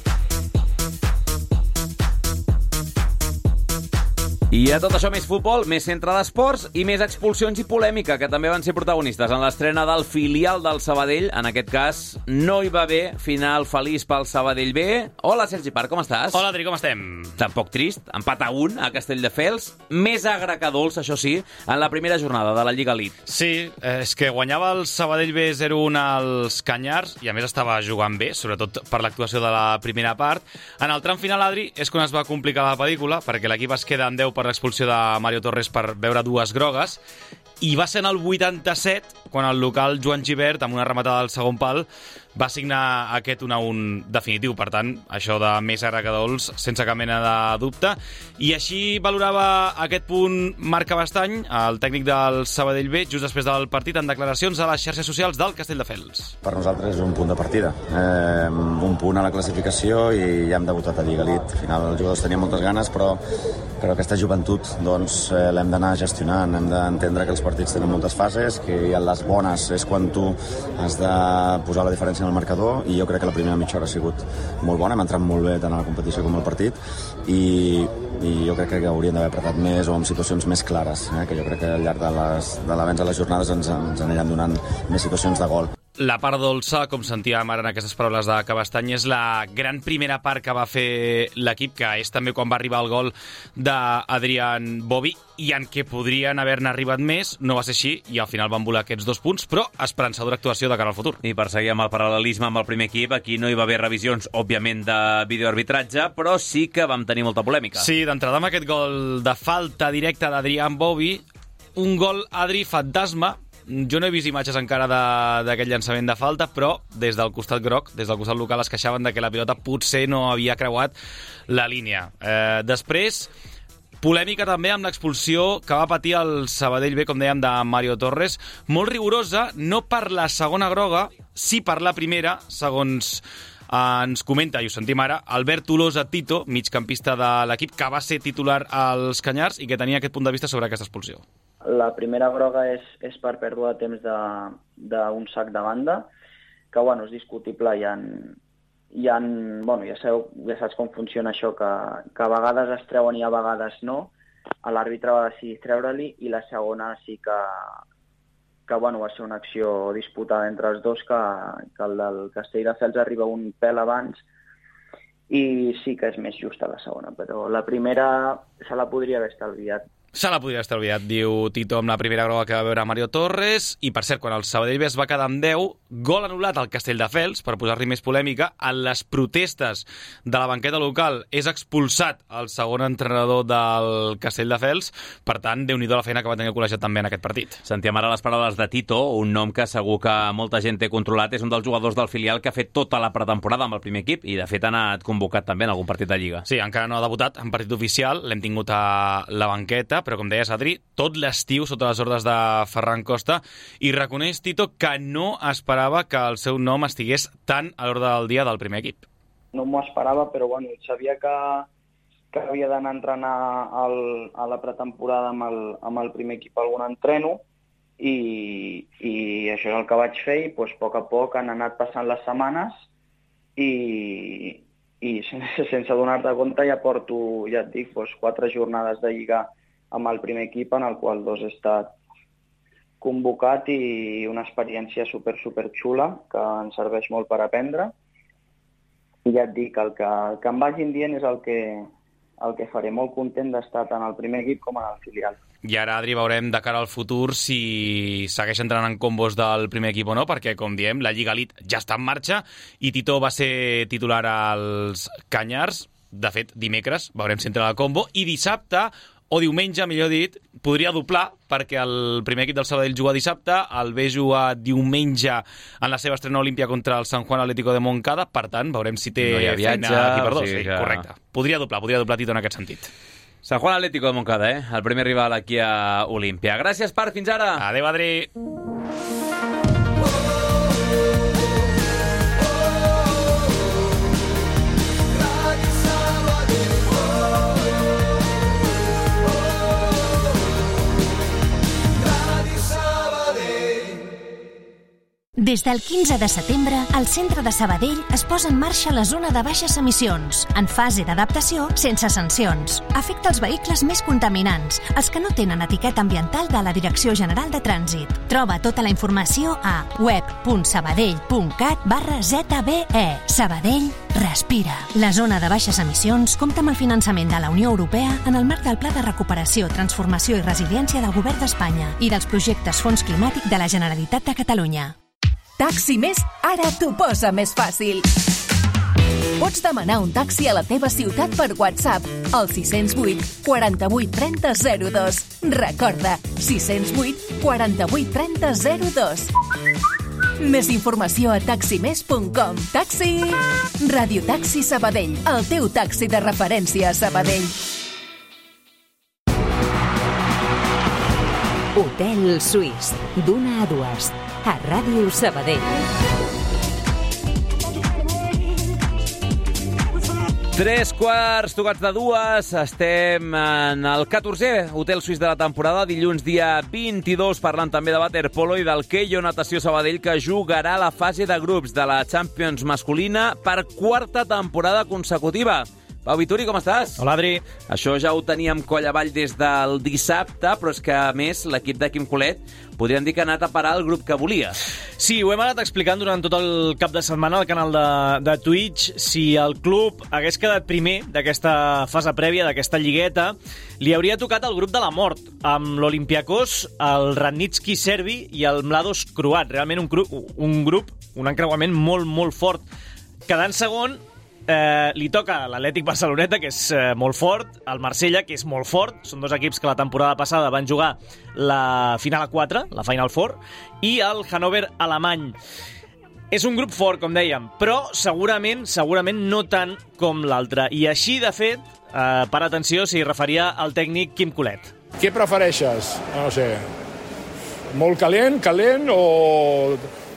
I a tot això més futbol, més centre d'esports i més expulsions i polèmica, que també van ser protagonistes en l'estrena del filial del Sabadell. En aquest cas, no hi va haver final feliç pel Sabadell B. Hola, Sergi Parc, com estàs? Hola, Adri, com estem? Tampoc trist, empat a un a Castelldefels. Més agre que dolç, això sí, en la primera jornada de la Lliga Elite. Sí, és que guanyava el Sabadell B zero un als Canyars i a més estava jugant bé, sobretot per l'actuació de la primera part. En el tram final, Adri, és quan es va complicar la pel·lícula, perquè l'equip es queda en deu per l'expulsió de Mario Torres per veure dues grogues, i va ser en el vuitanta-set quan el local Joan Gibert, amb una rematada del segon pal, va signar aquest un a un definitiu. Per tant, això de més agre que dolç, sense cap mena de dubte. I així valorava aquest punt Marc Cabestany, el tècnic del Sabadell B, just després del partit, en declaracions a les xarxes socials del Castelldefels. Per nosaltres és un punt de partida. Eh, un punt a la classificació i ja hem debutat a Lliga Elite. Al final els jugadors tenien moltes ganes, però, però aquesta joventut doncs, eh, l'hem d'anar gestionant. Hem d'entendre que els partits tenen moltes fases, que les bones és quan tu has de posar la diferència diferència en el marcador, i jo crec que la primera mitja hora ha sigut molt bona, hem entrat molt bé tant a la competició com al partit, i, i jo crec que haurien d'haver apretat més o amb situacions més clares, eh? Que jo crec que al llarg de les, de l'avenç de les jornades ens, ens aniran donant més situacions de gol. La part dolça, com sentíem ara en aquestes paraules de Cabestany, és la gran primera part que va fer l'equip, que és també quan va arribar el gol d'Adrian Bobby, i en què podrien haver-ne arribat més, no va ser així, i al final van volar aquests dos punts, però esperançadora actuació de cara al futur. I per seguir amb el paral·lelisme amb el primer equip, aquí no hi va haver revisions, òbviament, de videoarbitratge, però sí que vam tenir molta polèmica. Sí, d'entrada amb aquest gol de falta directa d'Adrian Bobby, un gol, Adri, fantasma. Jo no he vist imatges encara d'aquest llançament de falta, però des del costat groc, des del costat local, es queixaven de que la pilota potser no havia creuat la línia. Eh, després, polèmica també amb l'expulsió que va patir el Sabadell B, com dèiem, de Mario Torres, molt rigorosa, no per la segona groga, sí per la primera, segons ens comenta, i ho sentim ara, Albert Tolosa Tito, migcampista de l'equip, que va ser titular als Canyars i que tenia aquest punt de vista sobre aquesta expulsió. La primera groga és, és per pèrdua de temps d'un sac de banda, que bueno, és discutible. Hi ha, hi ha, bueno, ja, sabeu, ja saps com funciona això, que, que a vegades es treuen i a vegades no. L'àrbitre va decidir treure-li, i la segona sí que, que bueno, va ser una acció disputada entre els dos, que, que el del Castelldefels arriba un pèl abans, i sí que és més justa la segona, però la primera se la podria haver estalviat. Se la podria estar oblidat, diu Tito, amb la primera groga que va veure Mario Torres. I, per cert, quan el Sabadell B es va quedar amb deu, gol anul·lat al Castelldefels, per posar-li més polèmica, en les protestes de la banqueta local és expulsat el segon entrenador del Castelldefels. Per tant, déu-n'hi-do la feina que va tenir el col·legiat també en aquest partit. Sentíem ara les paraules de Tito, un nom que segur que molta gent té controlat. És un dels jugadors del filial que ha fet tota la pretemporada amb el primer equip i, de fet, ha anat convocat també en algun partit de Lliga. Sí, encara no ha debutat en partit oficial, l'hem tingut a la banqueta, però com deies, Adri, tot l'estiu sota les ordres de Ferran Costa, i reconeix Tito que no esperava que el seu nom estigués tant a l'ordre del dia del primer equip. No m'ho esperava, però bueno, sabia que, que havia d'anar a entrenar al, a la pretemporada amb el, amb el primer equip algun entreno, i, i això és el que vaig fer, i doncs, a poc a poc han anat passant les setmanes, i, i sense, sense donar-te compte ja porto, ja et dic, doncs, quatre jornades de Lliga amb el primer equip, en el qual dos he estat convocat, i una experiència super, super xula que ens serveix molt per aprendre. I ja et dic, el que, el que em vagin dient és el que, el que faré. Molt content d'estar tant al primer equip com en el filial. I ara, Adri, veurem de cara al futur si segueix entrenant en combos del primer equip o no, perquè, com diem, la Lliga Elite ja està en marxa i Tito va ser titular als Canyars. De fet, dimecres veurem si entra la combo, i dissabte, o diumenge, millor dit, podria doblar, perquè el primer equip del Sabadell juga dissabte, el B juga diumenge en la seva estrena olímpia contra el San Juan Atlético de Moncada. Per tant, veurem si té no hi ha viatge, feina aquí per dos. O sigui sí, que... correcte. Podria doblar, podria doblar Tito en aquest sentit. San Juan Atlético de Moncada, eh? El primer rival aquí a Olímpia. Gràcies, Parc, fins ara. Adéu, Adri. Des del quinze de setembre, al centre de Sabadell es posa en marxa la zona de baixes emissions, en fase d'adaptació sense sancions. Afecta els vehicles més contaminants, els que no tenen etiqueta ambiental de la Direcció General de Trànsit. Troba tota la informació a web punt sabadell punt cat barra Z B E. Sabadell respira. La zona de baixes emissions compta amb el finançament de la Unió Europea en el marc del Pla de Recuperació, Transformació i Resiliència del Govern d'Espanya i dels projectes Fons Climàtic de la Generalitat de Catalunya. Taxi Més ara t'ho posa més fàcil. Pots demanar un taxi a la teva ciutat per WhatsApp al sis zero vuit, quaranta-vuit, trenta, zero dos. Recorda, sis zero vuit, quaranta-vuit, trenta, zero dos. Més informació a taxi més punt com. Taxi! Radio Taxi Sabadell, el teu taxi de referència a Sabadell. Hotel Suís, d'una a dues, a Ràdio Sabadell. Tres quarts tocats de dues, estem en el catorzè hotel suís de la temporada, dilluns dia vint-i-dos, parlant també de waterpolo i del Keio Natació Sabadell, que jugarà la fase de grups de la Champions masculina per quarta temporada consecutiva. Pau Vituri, com estàs? Hola, Adri. Això ja ho teníem coll avall des del dissabte, però és que, a més, l'equip de Quim Colet podríem dir que ha anat a parar el grup que volia. Sí, ho hem anat explicant durant tot el cap de setmana al canal de, de Twitch. Si el club hagués quedat primer d'aquesta fase prèvia, d'aquesta lligueta, li hauria tocat el grup de la mort, amb l'Olympiakos, el Radnitsky serbi i el Mladost croat. Realment un, grup, un grup, un encreuament molt, molt fort. Quedant segon, Eh, li toca l'Atlètic Barceloneta, que és eh, molt fort, el Marsella, que és molt fort. Són dos equips que la temporada passada van jugar la final a quatre, la Final Four, i el Hannover alemany. És un grup fort, com dèiem, però segurament segurament no tant com l'altre. I així, de fet, eh, per atenció, s'hi referia al tècnic Quim Colet. Què prefereixes? No sé, molt calent, calent o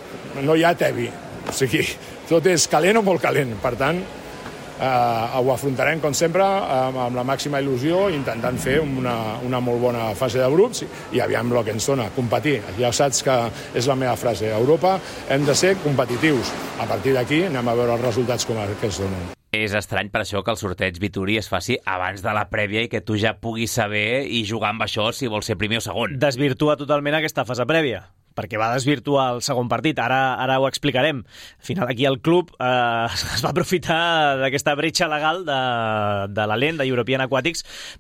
no hi ha tebi? O sigui, tot és calent o molt calent. Per tant, eh, ho afrontarem, com sempre, amb, amb la màxima il·lusió, intentant fer una, una molt bona fase de grups i aviam el que ens dona, competir. Ja saps que és la meva frase. A Europa hem de ser competitius. A partir d'aquí anem a veure els resultats com que es donen. És estrany per això que el sorteig Vituri es faci abans de la prèvia i que tu ja puguis saber i jugar amb això si vols ser primer o segon. Desvirtua totalment aquesta fase prèvia, perquè va desvirtuar el segon partit. Ara, ara ho explicarem. Al final, aquí el club eh, es va aprofitar d'aquesta bretxa legal de, de l'A L E N, de European Aquatics,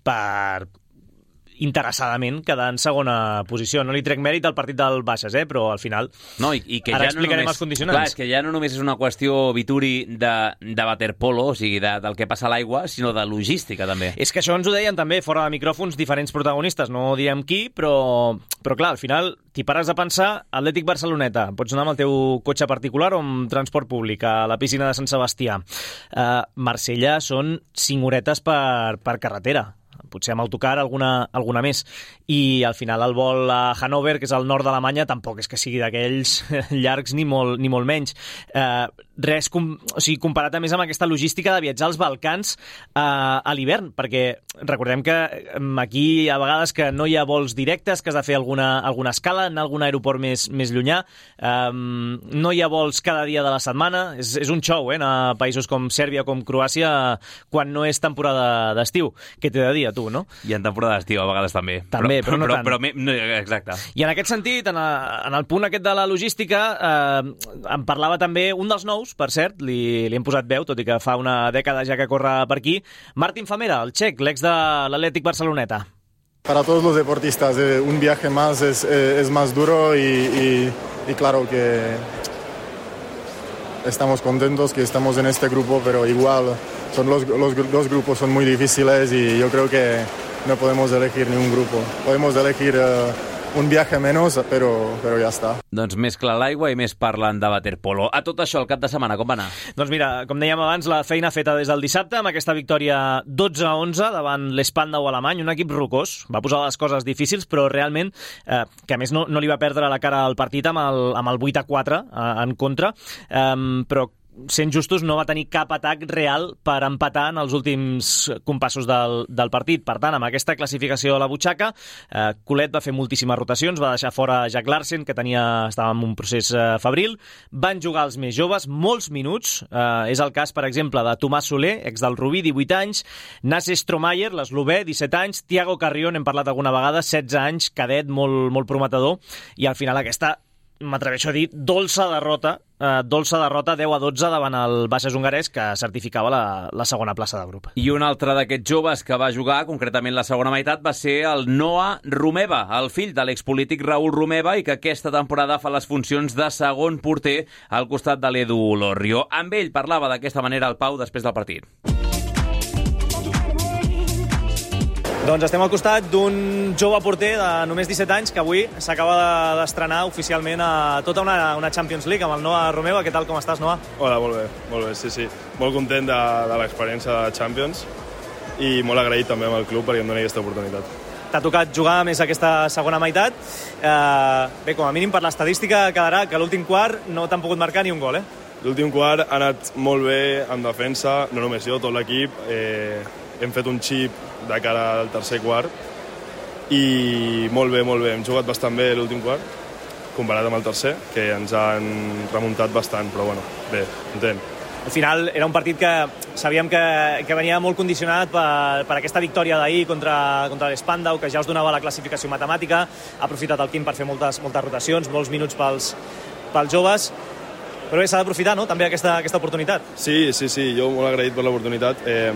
per interessadament quedar en segona posició. No li trec mèrit al partit del Baixes, eh? Però al final no, i, i que ara ja explicarem no només, els condicionants. Clar, és que ja no només és una qüestió, Vituri, de, de waterpolo, o sigui, de, del que passa a l'aigua, sinó de logística, també. És que això ens ho deien també, fora de micròfons, diferents protagonistes. No diem qui, però, però clar, al final t'hi pares a pensar, Atlètic Barceloneta, pots anar amb el teu cotxe particular o amb transport públic a la piscina de Sant Sebastià. Uh, Marsella són cinc horetes per, per carretera. Potser amb autocar alguna, alguna més. I al final el vol a Hannover, que és al nord d'Alemanya, tampoc és que sigui d'aquells llargs ni molt, ni molt menys. Eh, res, com, o sigui, comparat a més amb aquesta logística de viatjar als Balcans eh, a l'hivern, perquè recordem que aquí a vegades que no hi ha vols directes, que has de fer alguna, alguna escala en algun aeroport més, més llunyà, eh, no hi ha vols cada dia de la setmana, és, és un show, eh, a països com Sèrbia, com Croàcia, quan no és temporada d'estiu. Què t'he de dir a tu, no? I en temporada d'estiu a vegades també. També, però, però no però, tant. Però, però, no, exacte. I en aquest sentit, en, a, en el punt aquest de la logística, eh, em parlava també un dels nous, per cert, li, li hem posat veu, tot i que fa una dècada ja que corre per aquí, Martin Famera, el txec, l'ex de l'Atlètic Barceloneta. Para todos los deportistas, eh, un viaje más es, eh, es más duro y, y, y claro que estamos contentos que estamos en este grupo, pero igual son los, los dos grupos son muy difíciles y yo creo que no podemos elegir ni un grupo. Podemos elegir uh, un viaje menos, però, però ja està. Doncs més clar l'aigua i més parlant de waterpolo. A tot això, el cap de setmana, com va anar? Doncs mira, com dèiem abans, la feina feta des del dissabte, amb aquesta victòria dotze a onze davant l'Spandau alemany, un equip rocós. Va posar les coses difícils, però realment, eh, que a més no, no li va perdre la cara al partit amb el, amb el vuit a quatre eh, en contra, eh, però sent justos, no va tenir cap atac real per empatar en els últims compassos del, del partit. Per tant, amb aquesta classificació a la butxaca, eh, Colet va fer moltíssimes rotacions, va deixar fora Jack Larsen, que tenia, estava en un procés eh, febril. Van jugar els més joves, molts minuts. Eh, és el cas, per exemple, de Tomàs Soler, ex del Rubí, divuit anys, Nace Stromayer, l'eslovè, disset anys, Thiago Carrion, hem parlat alguna vegada, setze anys, cadet, molt, molt prometedor, i al final aquesta, m'atreveixo a dir, dolça derrota, eh, dolça derrota deu a dotze davant el Baixes hongarès, que certificava la, la segona plaça de grup. I un altre d'aquests joves que va jugar, concretament la segona meitat, va ser el Noah Romeva, el fill de l'expolític Raúl Romeva, i que aquesta temporada fa les funcions de segon porter al costat de l'Edu Lorrio. Amb ell parlava d'aquesta manera el Pau després del partit. Doncs estem al costat d'un jove porter de només disset anys que avui s'acaba d'estrenar oficialment a tota una, una Champions League amb el Noah Romeva. Què tal, com estàs, Noah? Hola, molt bé, molt bé, sí, sí. Molt content de, de l'experiència de Champions i molt agraït també amb el club perquè em doni aquesta oportunitat. T'ha tocat jugar més aquesta segona meitat. Eh, bé, com a mínim per l'estadística quedarà que l'últim quart no t'han pogut marcar ni un gol, eh? L'últim quart ha anat molt bé en defensa, no només jo, tot l'equip. Eh, hem fet un xip de cara al tercer quart i molt bé, molt bé. Hem jugat bastant bé l'últim quart, comparat amb el tercer, que ens han remuntat bastant, però bueno, bé, content. Al final era un partit que sabíem que, que venia molt condicionat per, per aquesta victòria d'ahir contra, contra l'Spandau, que ja us donava la classificació matemàtica. Ha aprofitat el Quim per fer moltes, moltes rotacions, molts minuts pels, pels joves. Però bé, s'ha d'aprofitar, no?, també aquesta, aquesta oportunitat. Sí, sí, sí, jo molt agraït per l'oportunitat. Eh,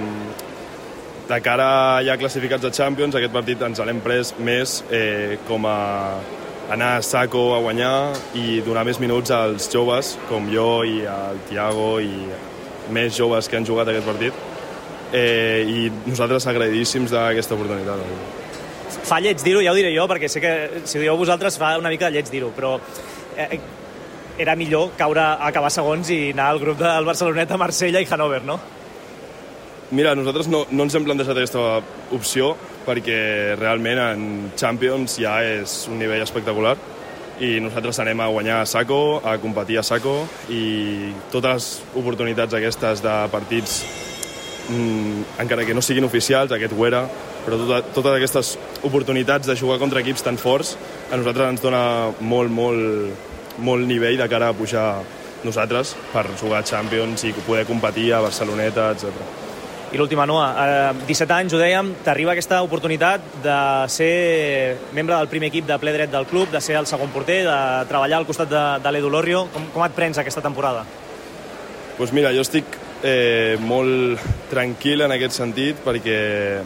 de cara ja classificats a Champions, aquest partit ens l'hem pres més eh, com a anar a saco a guanyar i donar més minuts als joves, com jo i el Thiago i més joves que han jugat aquest partit. Eh, I nosaltres agraïdíssims d'aquesta oportunitat. Fa lleig dir-ho, ja ho diré jo, perquè sé que si ho dieu vosaltres fa una mica de lleig dir-ho, però eh, era millor caure a acabar segons i anar al grup del Barceloneta, Marsella i Hannover, no? Mira, nosaltres no, no ens hem plantejat aquesta opció perquè realment en Champions ja és un nivell espectacular i nosaltres anem a guanyar a saco, a competir a saco i totes les oportunitats aquestes de partits, mmm, encara que no siguin oficials, aquest ho era, però tota, totes aquestes oportunitats de jugar contra equips tan forts a nosaltres ens dona molt, molt, molt nivell de cara a pujar nosaltres per jugar a Champions i poder competir a Barceloneta, etcètera. I l'última, Noa, eh, disset anys, ho dèiem, t'arriba aquesta oportunitat de ser membre del primer equip de ple dret del club, de ser el segon porter, de treballar al costat de, de l'Edu Lorrio. Com, com et prens aquesta temporada? Pues mira, jo estic eh, molt tranquil en aquest sentit perquè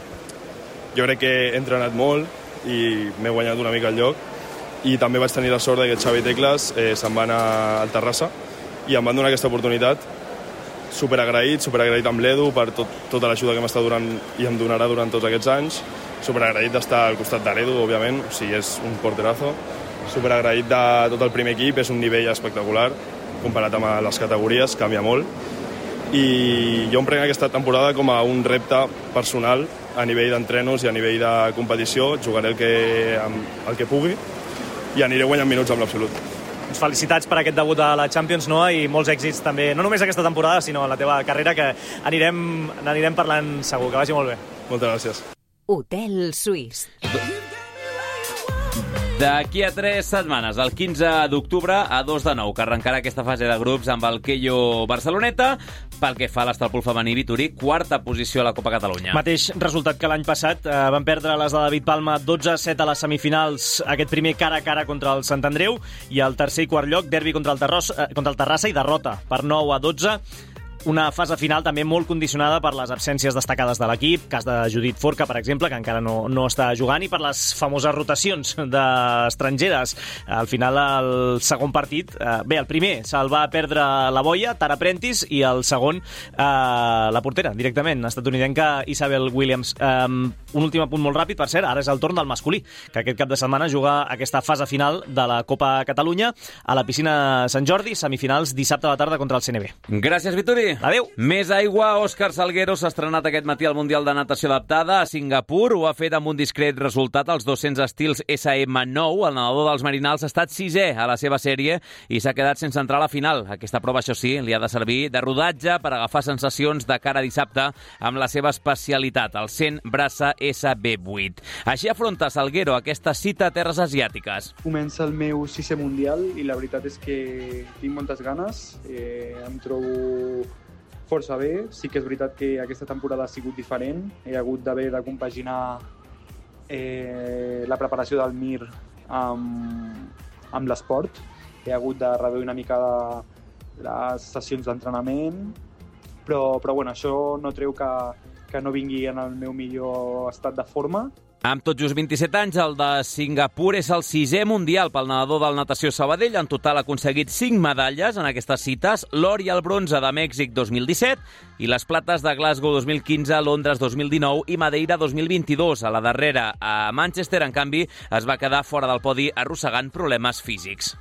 jo crec que he entrenat molt i m'he guanyat una mica el lloc i també vaig tenir la sort que Xavi Tecles eh, se'n va anar al Terrassa i em van donar aquesta oportunitat. Superagraït, superagraït amb l'Edu per tot, tota l'ajuda que m'està donant i em donarà durant tots aquests anys. Superagraït d'estar al costat de l'Edu, òbviament, o sigui, és un porterazo. Superagraït de tot el primer equip, és un nivell espectacular, comparat amb les categories, canvia molt. I jo em prenc aquesta temporada com a un repte personal a nivell d'entrenos i a nivell de competició. Jugaré el que, el que pugui i aniré guanyant minuts amb l'absolut. Felicitats per aquest debut a la Champions, Noa, i molts èxits també, no només aquesta temporada, sinó en la teva carrera, que anirem, anirem parlant segur. Que vagi molt bé. Moltes gràcies. Hotel Suís. D'aquí a tres setmanes, el quinze d'octubre a dos de nou, que arrencarà aquesta fase de grups amb el Quello Barceloneta. Pel que fa a l'Estalpol femení, Vitorí, quarta posició a la Copa Catalunya. Mateix resultat que l'any passat. Eh, van perdre les de David Palma dotze a set a les semifinals, aquest primer cara a cara contra el Sant Andreu, i el tercer i quart lloc, derbi contra el, Terros, eh, contra el Terrassa i derrota per nou a dotze. Una fase final també molt condicionada per les absències destacades de l'equip, cas de Judit Forca, per exemple, que encara no, no està jugant, i per les famoses rotacions d'estrangeres. Al final, el segon partit... Eh, bé, el primer se'l va perdre la Boia, Tara Prentice, i el segon eh, la portera, directament, estatunidenca Isabel Williams. Eh, un últim apunt molt ràpid, per cert, ara és el torn del masculí, que aquest cap de setmana juga aquesta fase final de la Copa Catalunya a la piscina Sant Jordi, semifinals dissabte a la tarda contra el C N B. Gràcies, Vitori. Adéu. Més aigua. Òscar Salguero s'ha estrenat aquest matí al Mundial de Natació Adaptada a Singapur. Ho ha fet amb un discret resultat als dos-cents estils S M nou. El nedador dels Marinals ha estat sisè a la seva sèrie i s'ha quedat sense entrar a la final. Aquesta prova, això sí, li ha de servir de rodatge per agafar sensacions de cara a dissabte amb la seva especialitat, el cent braça S B vuit. Així afronta Salguero aquesta cita a terres asiàtiques. Comença el meu sisè Mundial i la veritat és que tinc moltes ganes. Eh, em trobo força bé. Sí que és veritat que aquesta temporada ha sigut diferent. He hagut d'haver de compaginar eh, la preparació del M I R amb, amb l'esport. He hagut de reduir una mica de les sessions d'entrenament, però, però bueno, això no treu que, que no vingui en el meu millor estat de forma. Amb tot just vint-i-set anys, el de Singapur és el sisè mundial pel nedador del Natació Sabadell. En total ha aconseguit cinc medalles en aquestes cites, l'or i el bronze de Mèxic dos mil disset i les plates de Glasgow dos mil quinze, Londres dos mil dinou i Madeira dos mil vint-i-dos. A la darrera, a Manchester, en canvi, es va quedar fora del podi arrossegant problemes físics.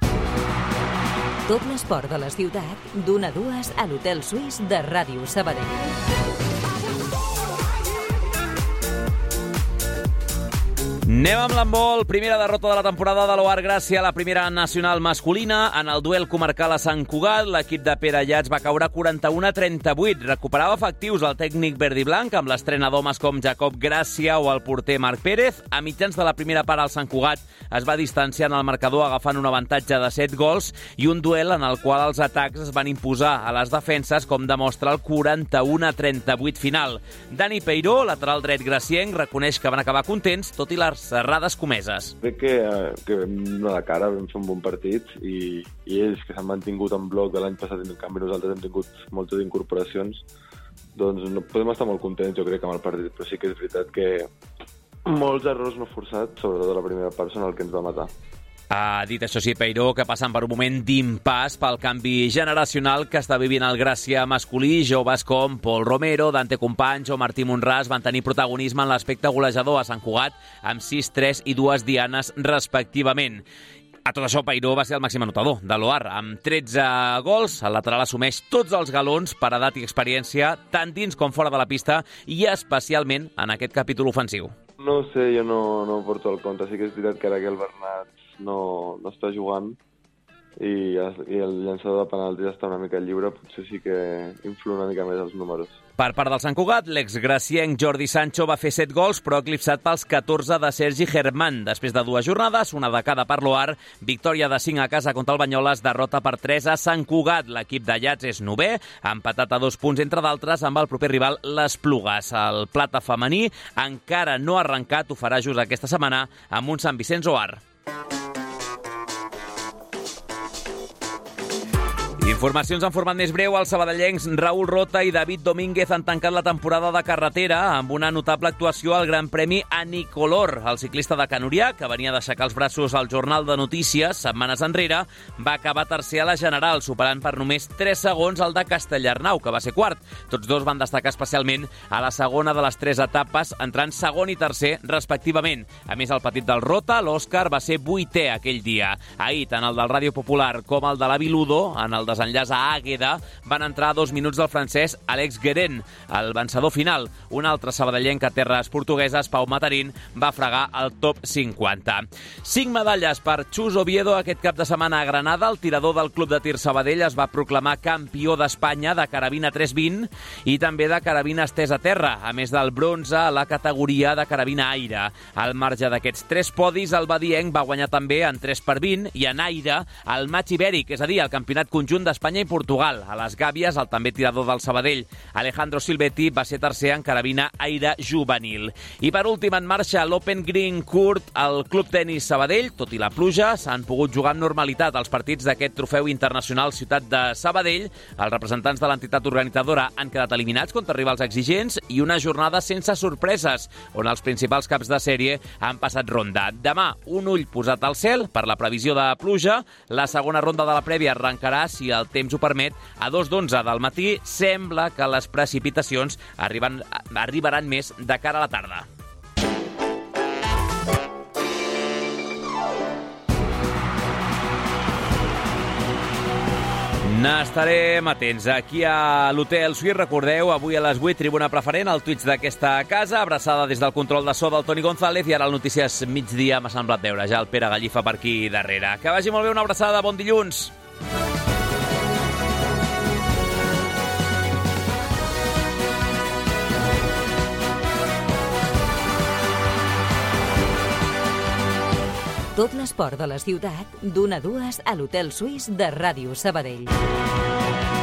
Tot l'esport de la ciutat, d'una a dues a l'Hotel Suís de Ràdio Sabadell. Anem amb l'handbol. Primera derrota de la temporada de l'O A R Gràcia a la primera nacional masculina. En el duel comarcal a Sant Cugat, l'equip de Pere Llats va caure quaranta-u a trenta-vuit. Recuperava efectius el tècnic verd i blanc amb l'estrena d'homes com Jacob Gràcia o el porter Marc Pérez. A mitjans de la primera part, el Sant Cugat es va distanciar en el marcador agafant un avantatge de set gols i un duel en el qual els atacs es van imposar a les defenses, com demostra el quaranta-u a trenta-vuit final. Dani Peiró, lateral dret gracienc, reconeix que van acabar contents, tot i les serrades comeses. Crec que, que vam donar la cara, vam fer un bon partit i, i ells que s'han mantingut en bloc de l'any passat, en canvi nosaltres hem tingut moltes incorporacions, doncs no podem estar molt contents, jo crec, amb el partit, però sí que és veritat que molts errors no forçats, sobretot a la primera part, són el que ens va matar. Ha dit això sí Peiró, que passen per un moment d'impàs pel canvi generacional que està vivint el Gràcia masculí. Joves com Pol Romero, Dante Companys o Martí Monràs van tenir protagonisme en l'aspecte golejador a Sant Cugat amb sis tres i dues dianes respectivament. A tot això, Peiró va ser el màxim anotador de l'O A R. Amb tretze gols, el lateral assumeix tots els galons per edat i experiència, tant dins com fora de la pista, i especialment en aquest capítol ofensiu. No sé, jo no, no ho porto al compte. Sí que és veritat que ara que el Bernat no, no està jugant i, i el llançador de penaltis està una mica lliure, potser sí que influen una mica més els números. Per part del Sant Cugat, l'exgracienc Jordi Sancho va fer set gols, però eclipsat pels catorze de Sergi Germán. Després de dues jornades, una de cada per l'O A R, victòria de cinc a casa contra el Banyoles, derrota per tres a Sant Cugat. L'equip de Llats és novè, empatat a dos punts, entre d'altres, amb el proper rival les Plugues. El plata femení encara no ha arrencat, ho farà just aquesta setmana amb un Sant Vicenç O A R. Informacions en format més breu. Els sabadellencs Raül Rota i David Domínguez han tancat la temporada de carretera amb una notable actuació al Gran Premi a Nicolor. El ciclista de Canurià, que venia d'aixecar els braços al Jornal de Notícies setmanes enrere, va acabar tercer a la general, superant per només tres segons el de Castellarnau, que va ser quart. Tots dos van destacar especialment a la segona de les tres etapes, entrant segon i tercer, respectivament. A més, el petit del Rota, l'Òscar, va ser vuitè aquell dia. Ahir, tant el del Ràdio Popular com el de la Viludo, en el desenllaç a Àgueda, van entrar a dos minuts del francès Alex Guérin, el vencedor final. Un altre sabadellenc a terres portugueses, Pau Matarín, va fregar el top cinquanta. Cinc medalles per Chus Oviedo aquest cap de setmana a Granada. El tirador del Club de Tir Sabadell es va proclamar campió d'Espanya de carabina tres vint i també de carabina estesa a terra, a més del bronze a la categoria de carabina aire. Al marge d'aquests tres podis, el badienc va guanyar també en tres per vint i en aire el matx ibèric, és a dir, el campionat conjunt d'Espanya i Portugal. A les gàbies, el també tirador del Sabadell, Alejandro Silvetti, va ser tercer en carabina aire juvenil. I per últim, en marxa l'Open Green Court al Club Tenis Sabadell. Tot i la pluja, s'han pogut jugar amb normalitat els partits d'aquest trofeu internacional Ciutat de Sabadell. Els representants de l'entitat organitzadora han quedat eliminats contra rivals exigents i una jornada sense sorpreses, on els principals caps de sèrie han passat ronda. Demà, un ull posat al cel per la previsió de pluja. La segona ronda de la prèvia arrencarà, si el temps ho permet, a dos d'onze del matí. Sembla que les precipitacions arriben, arribaran més de cara a la tarda. N'estarem atents. Aquí a l'Hotel Suite, recordeu, avui a les vuit, tribuna preferent, el Twitch d'aquesta casa, abraçada des del control de so del Toni González, i ara al Notícies Migdia m'ha semblat veure ja el Pere Gallifa per aquí darrere. Que vagi molt bé, una abraçada, bon dilluns! Tot l'esport de la ciutat, d'una a dues a l'Hotel Suís de Ràdio Sabadell.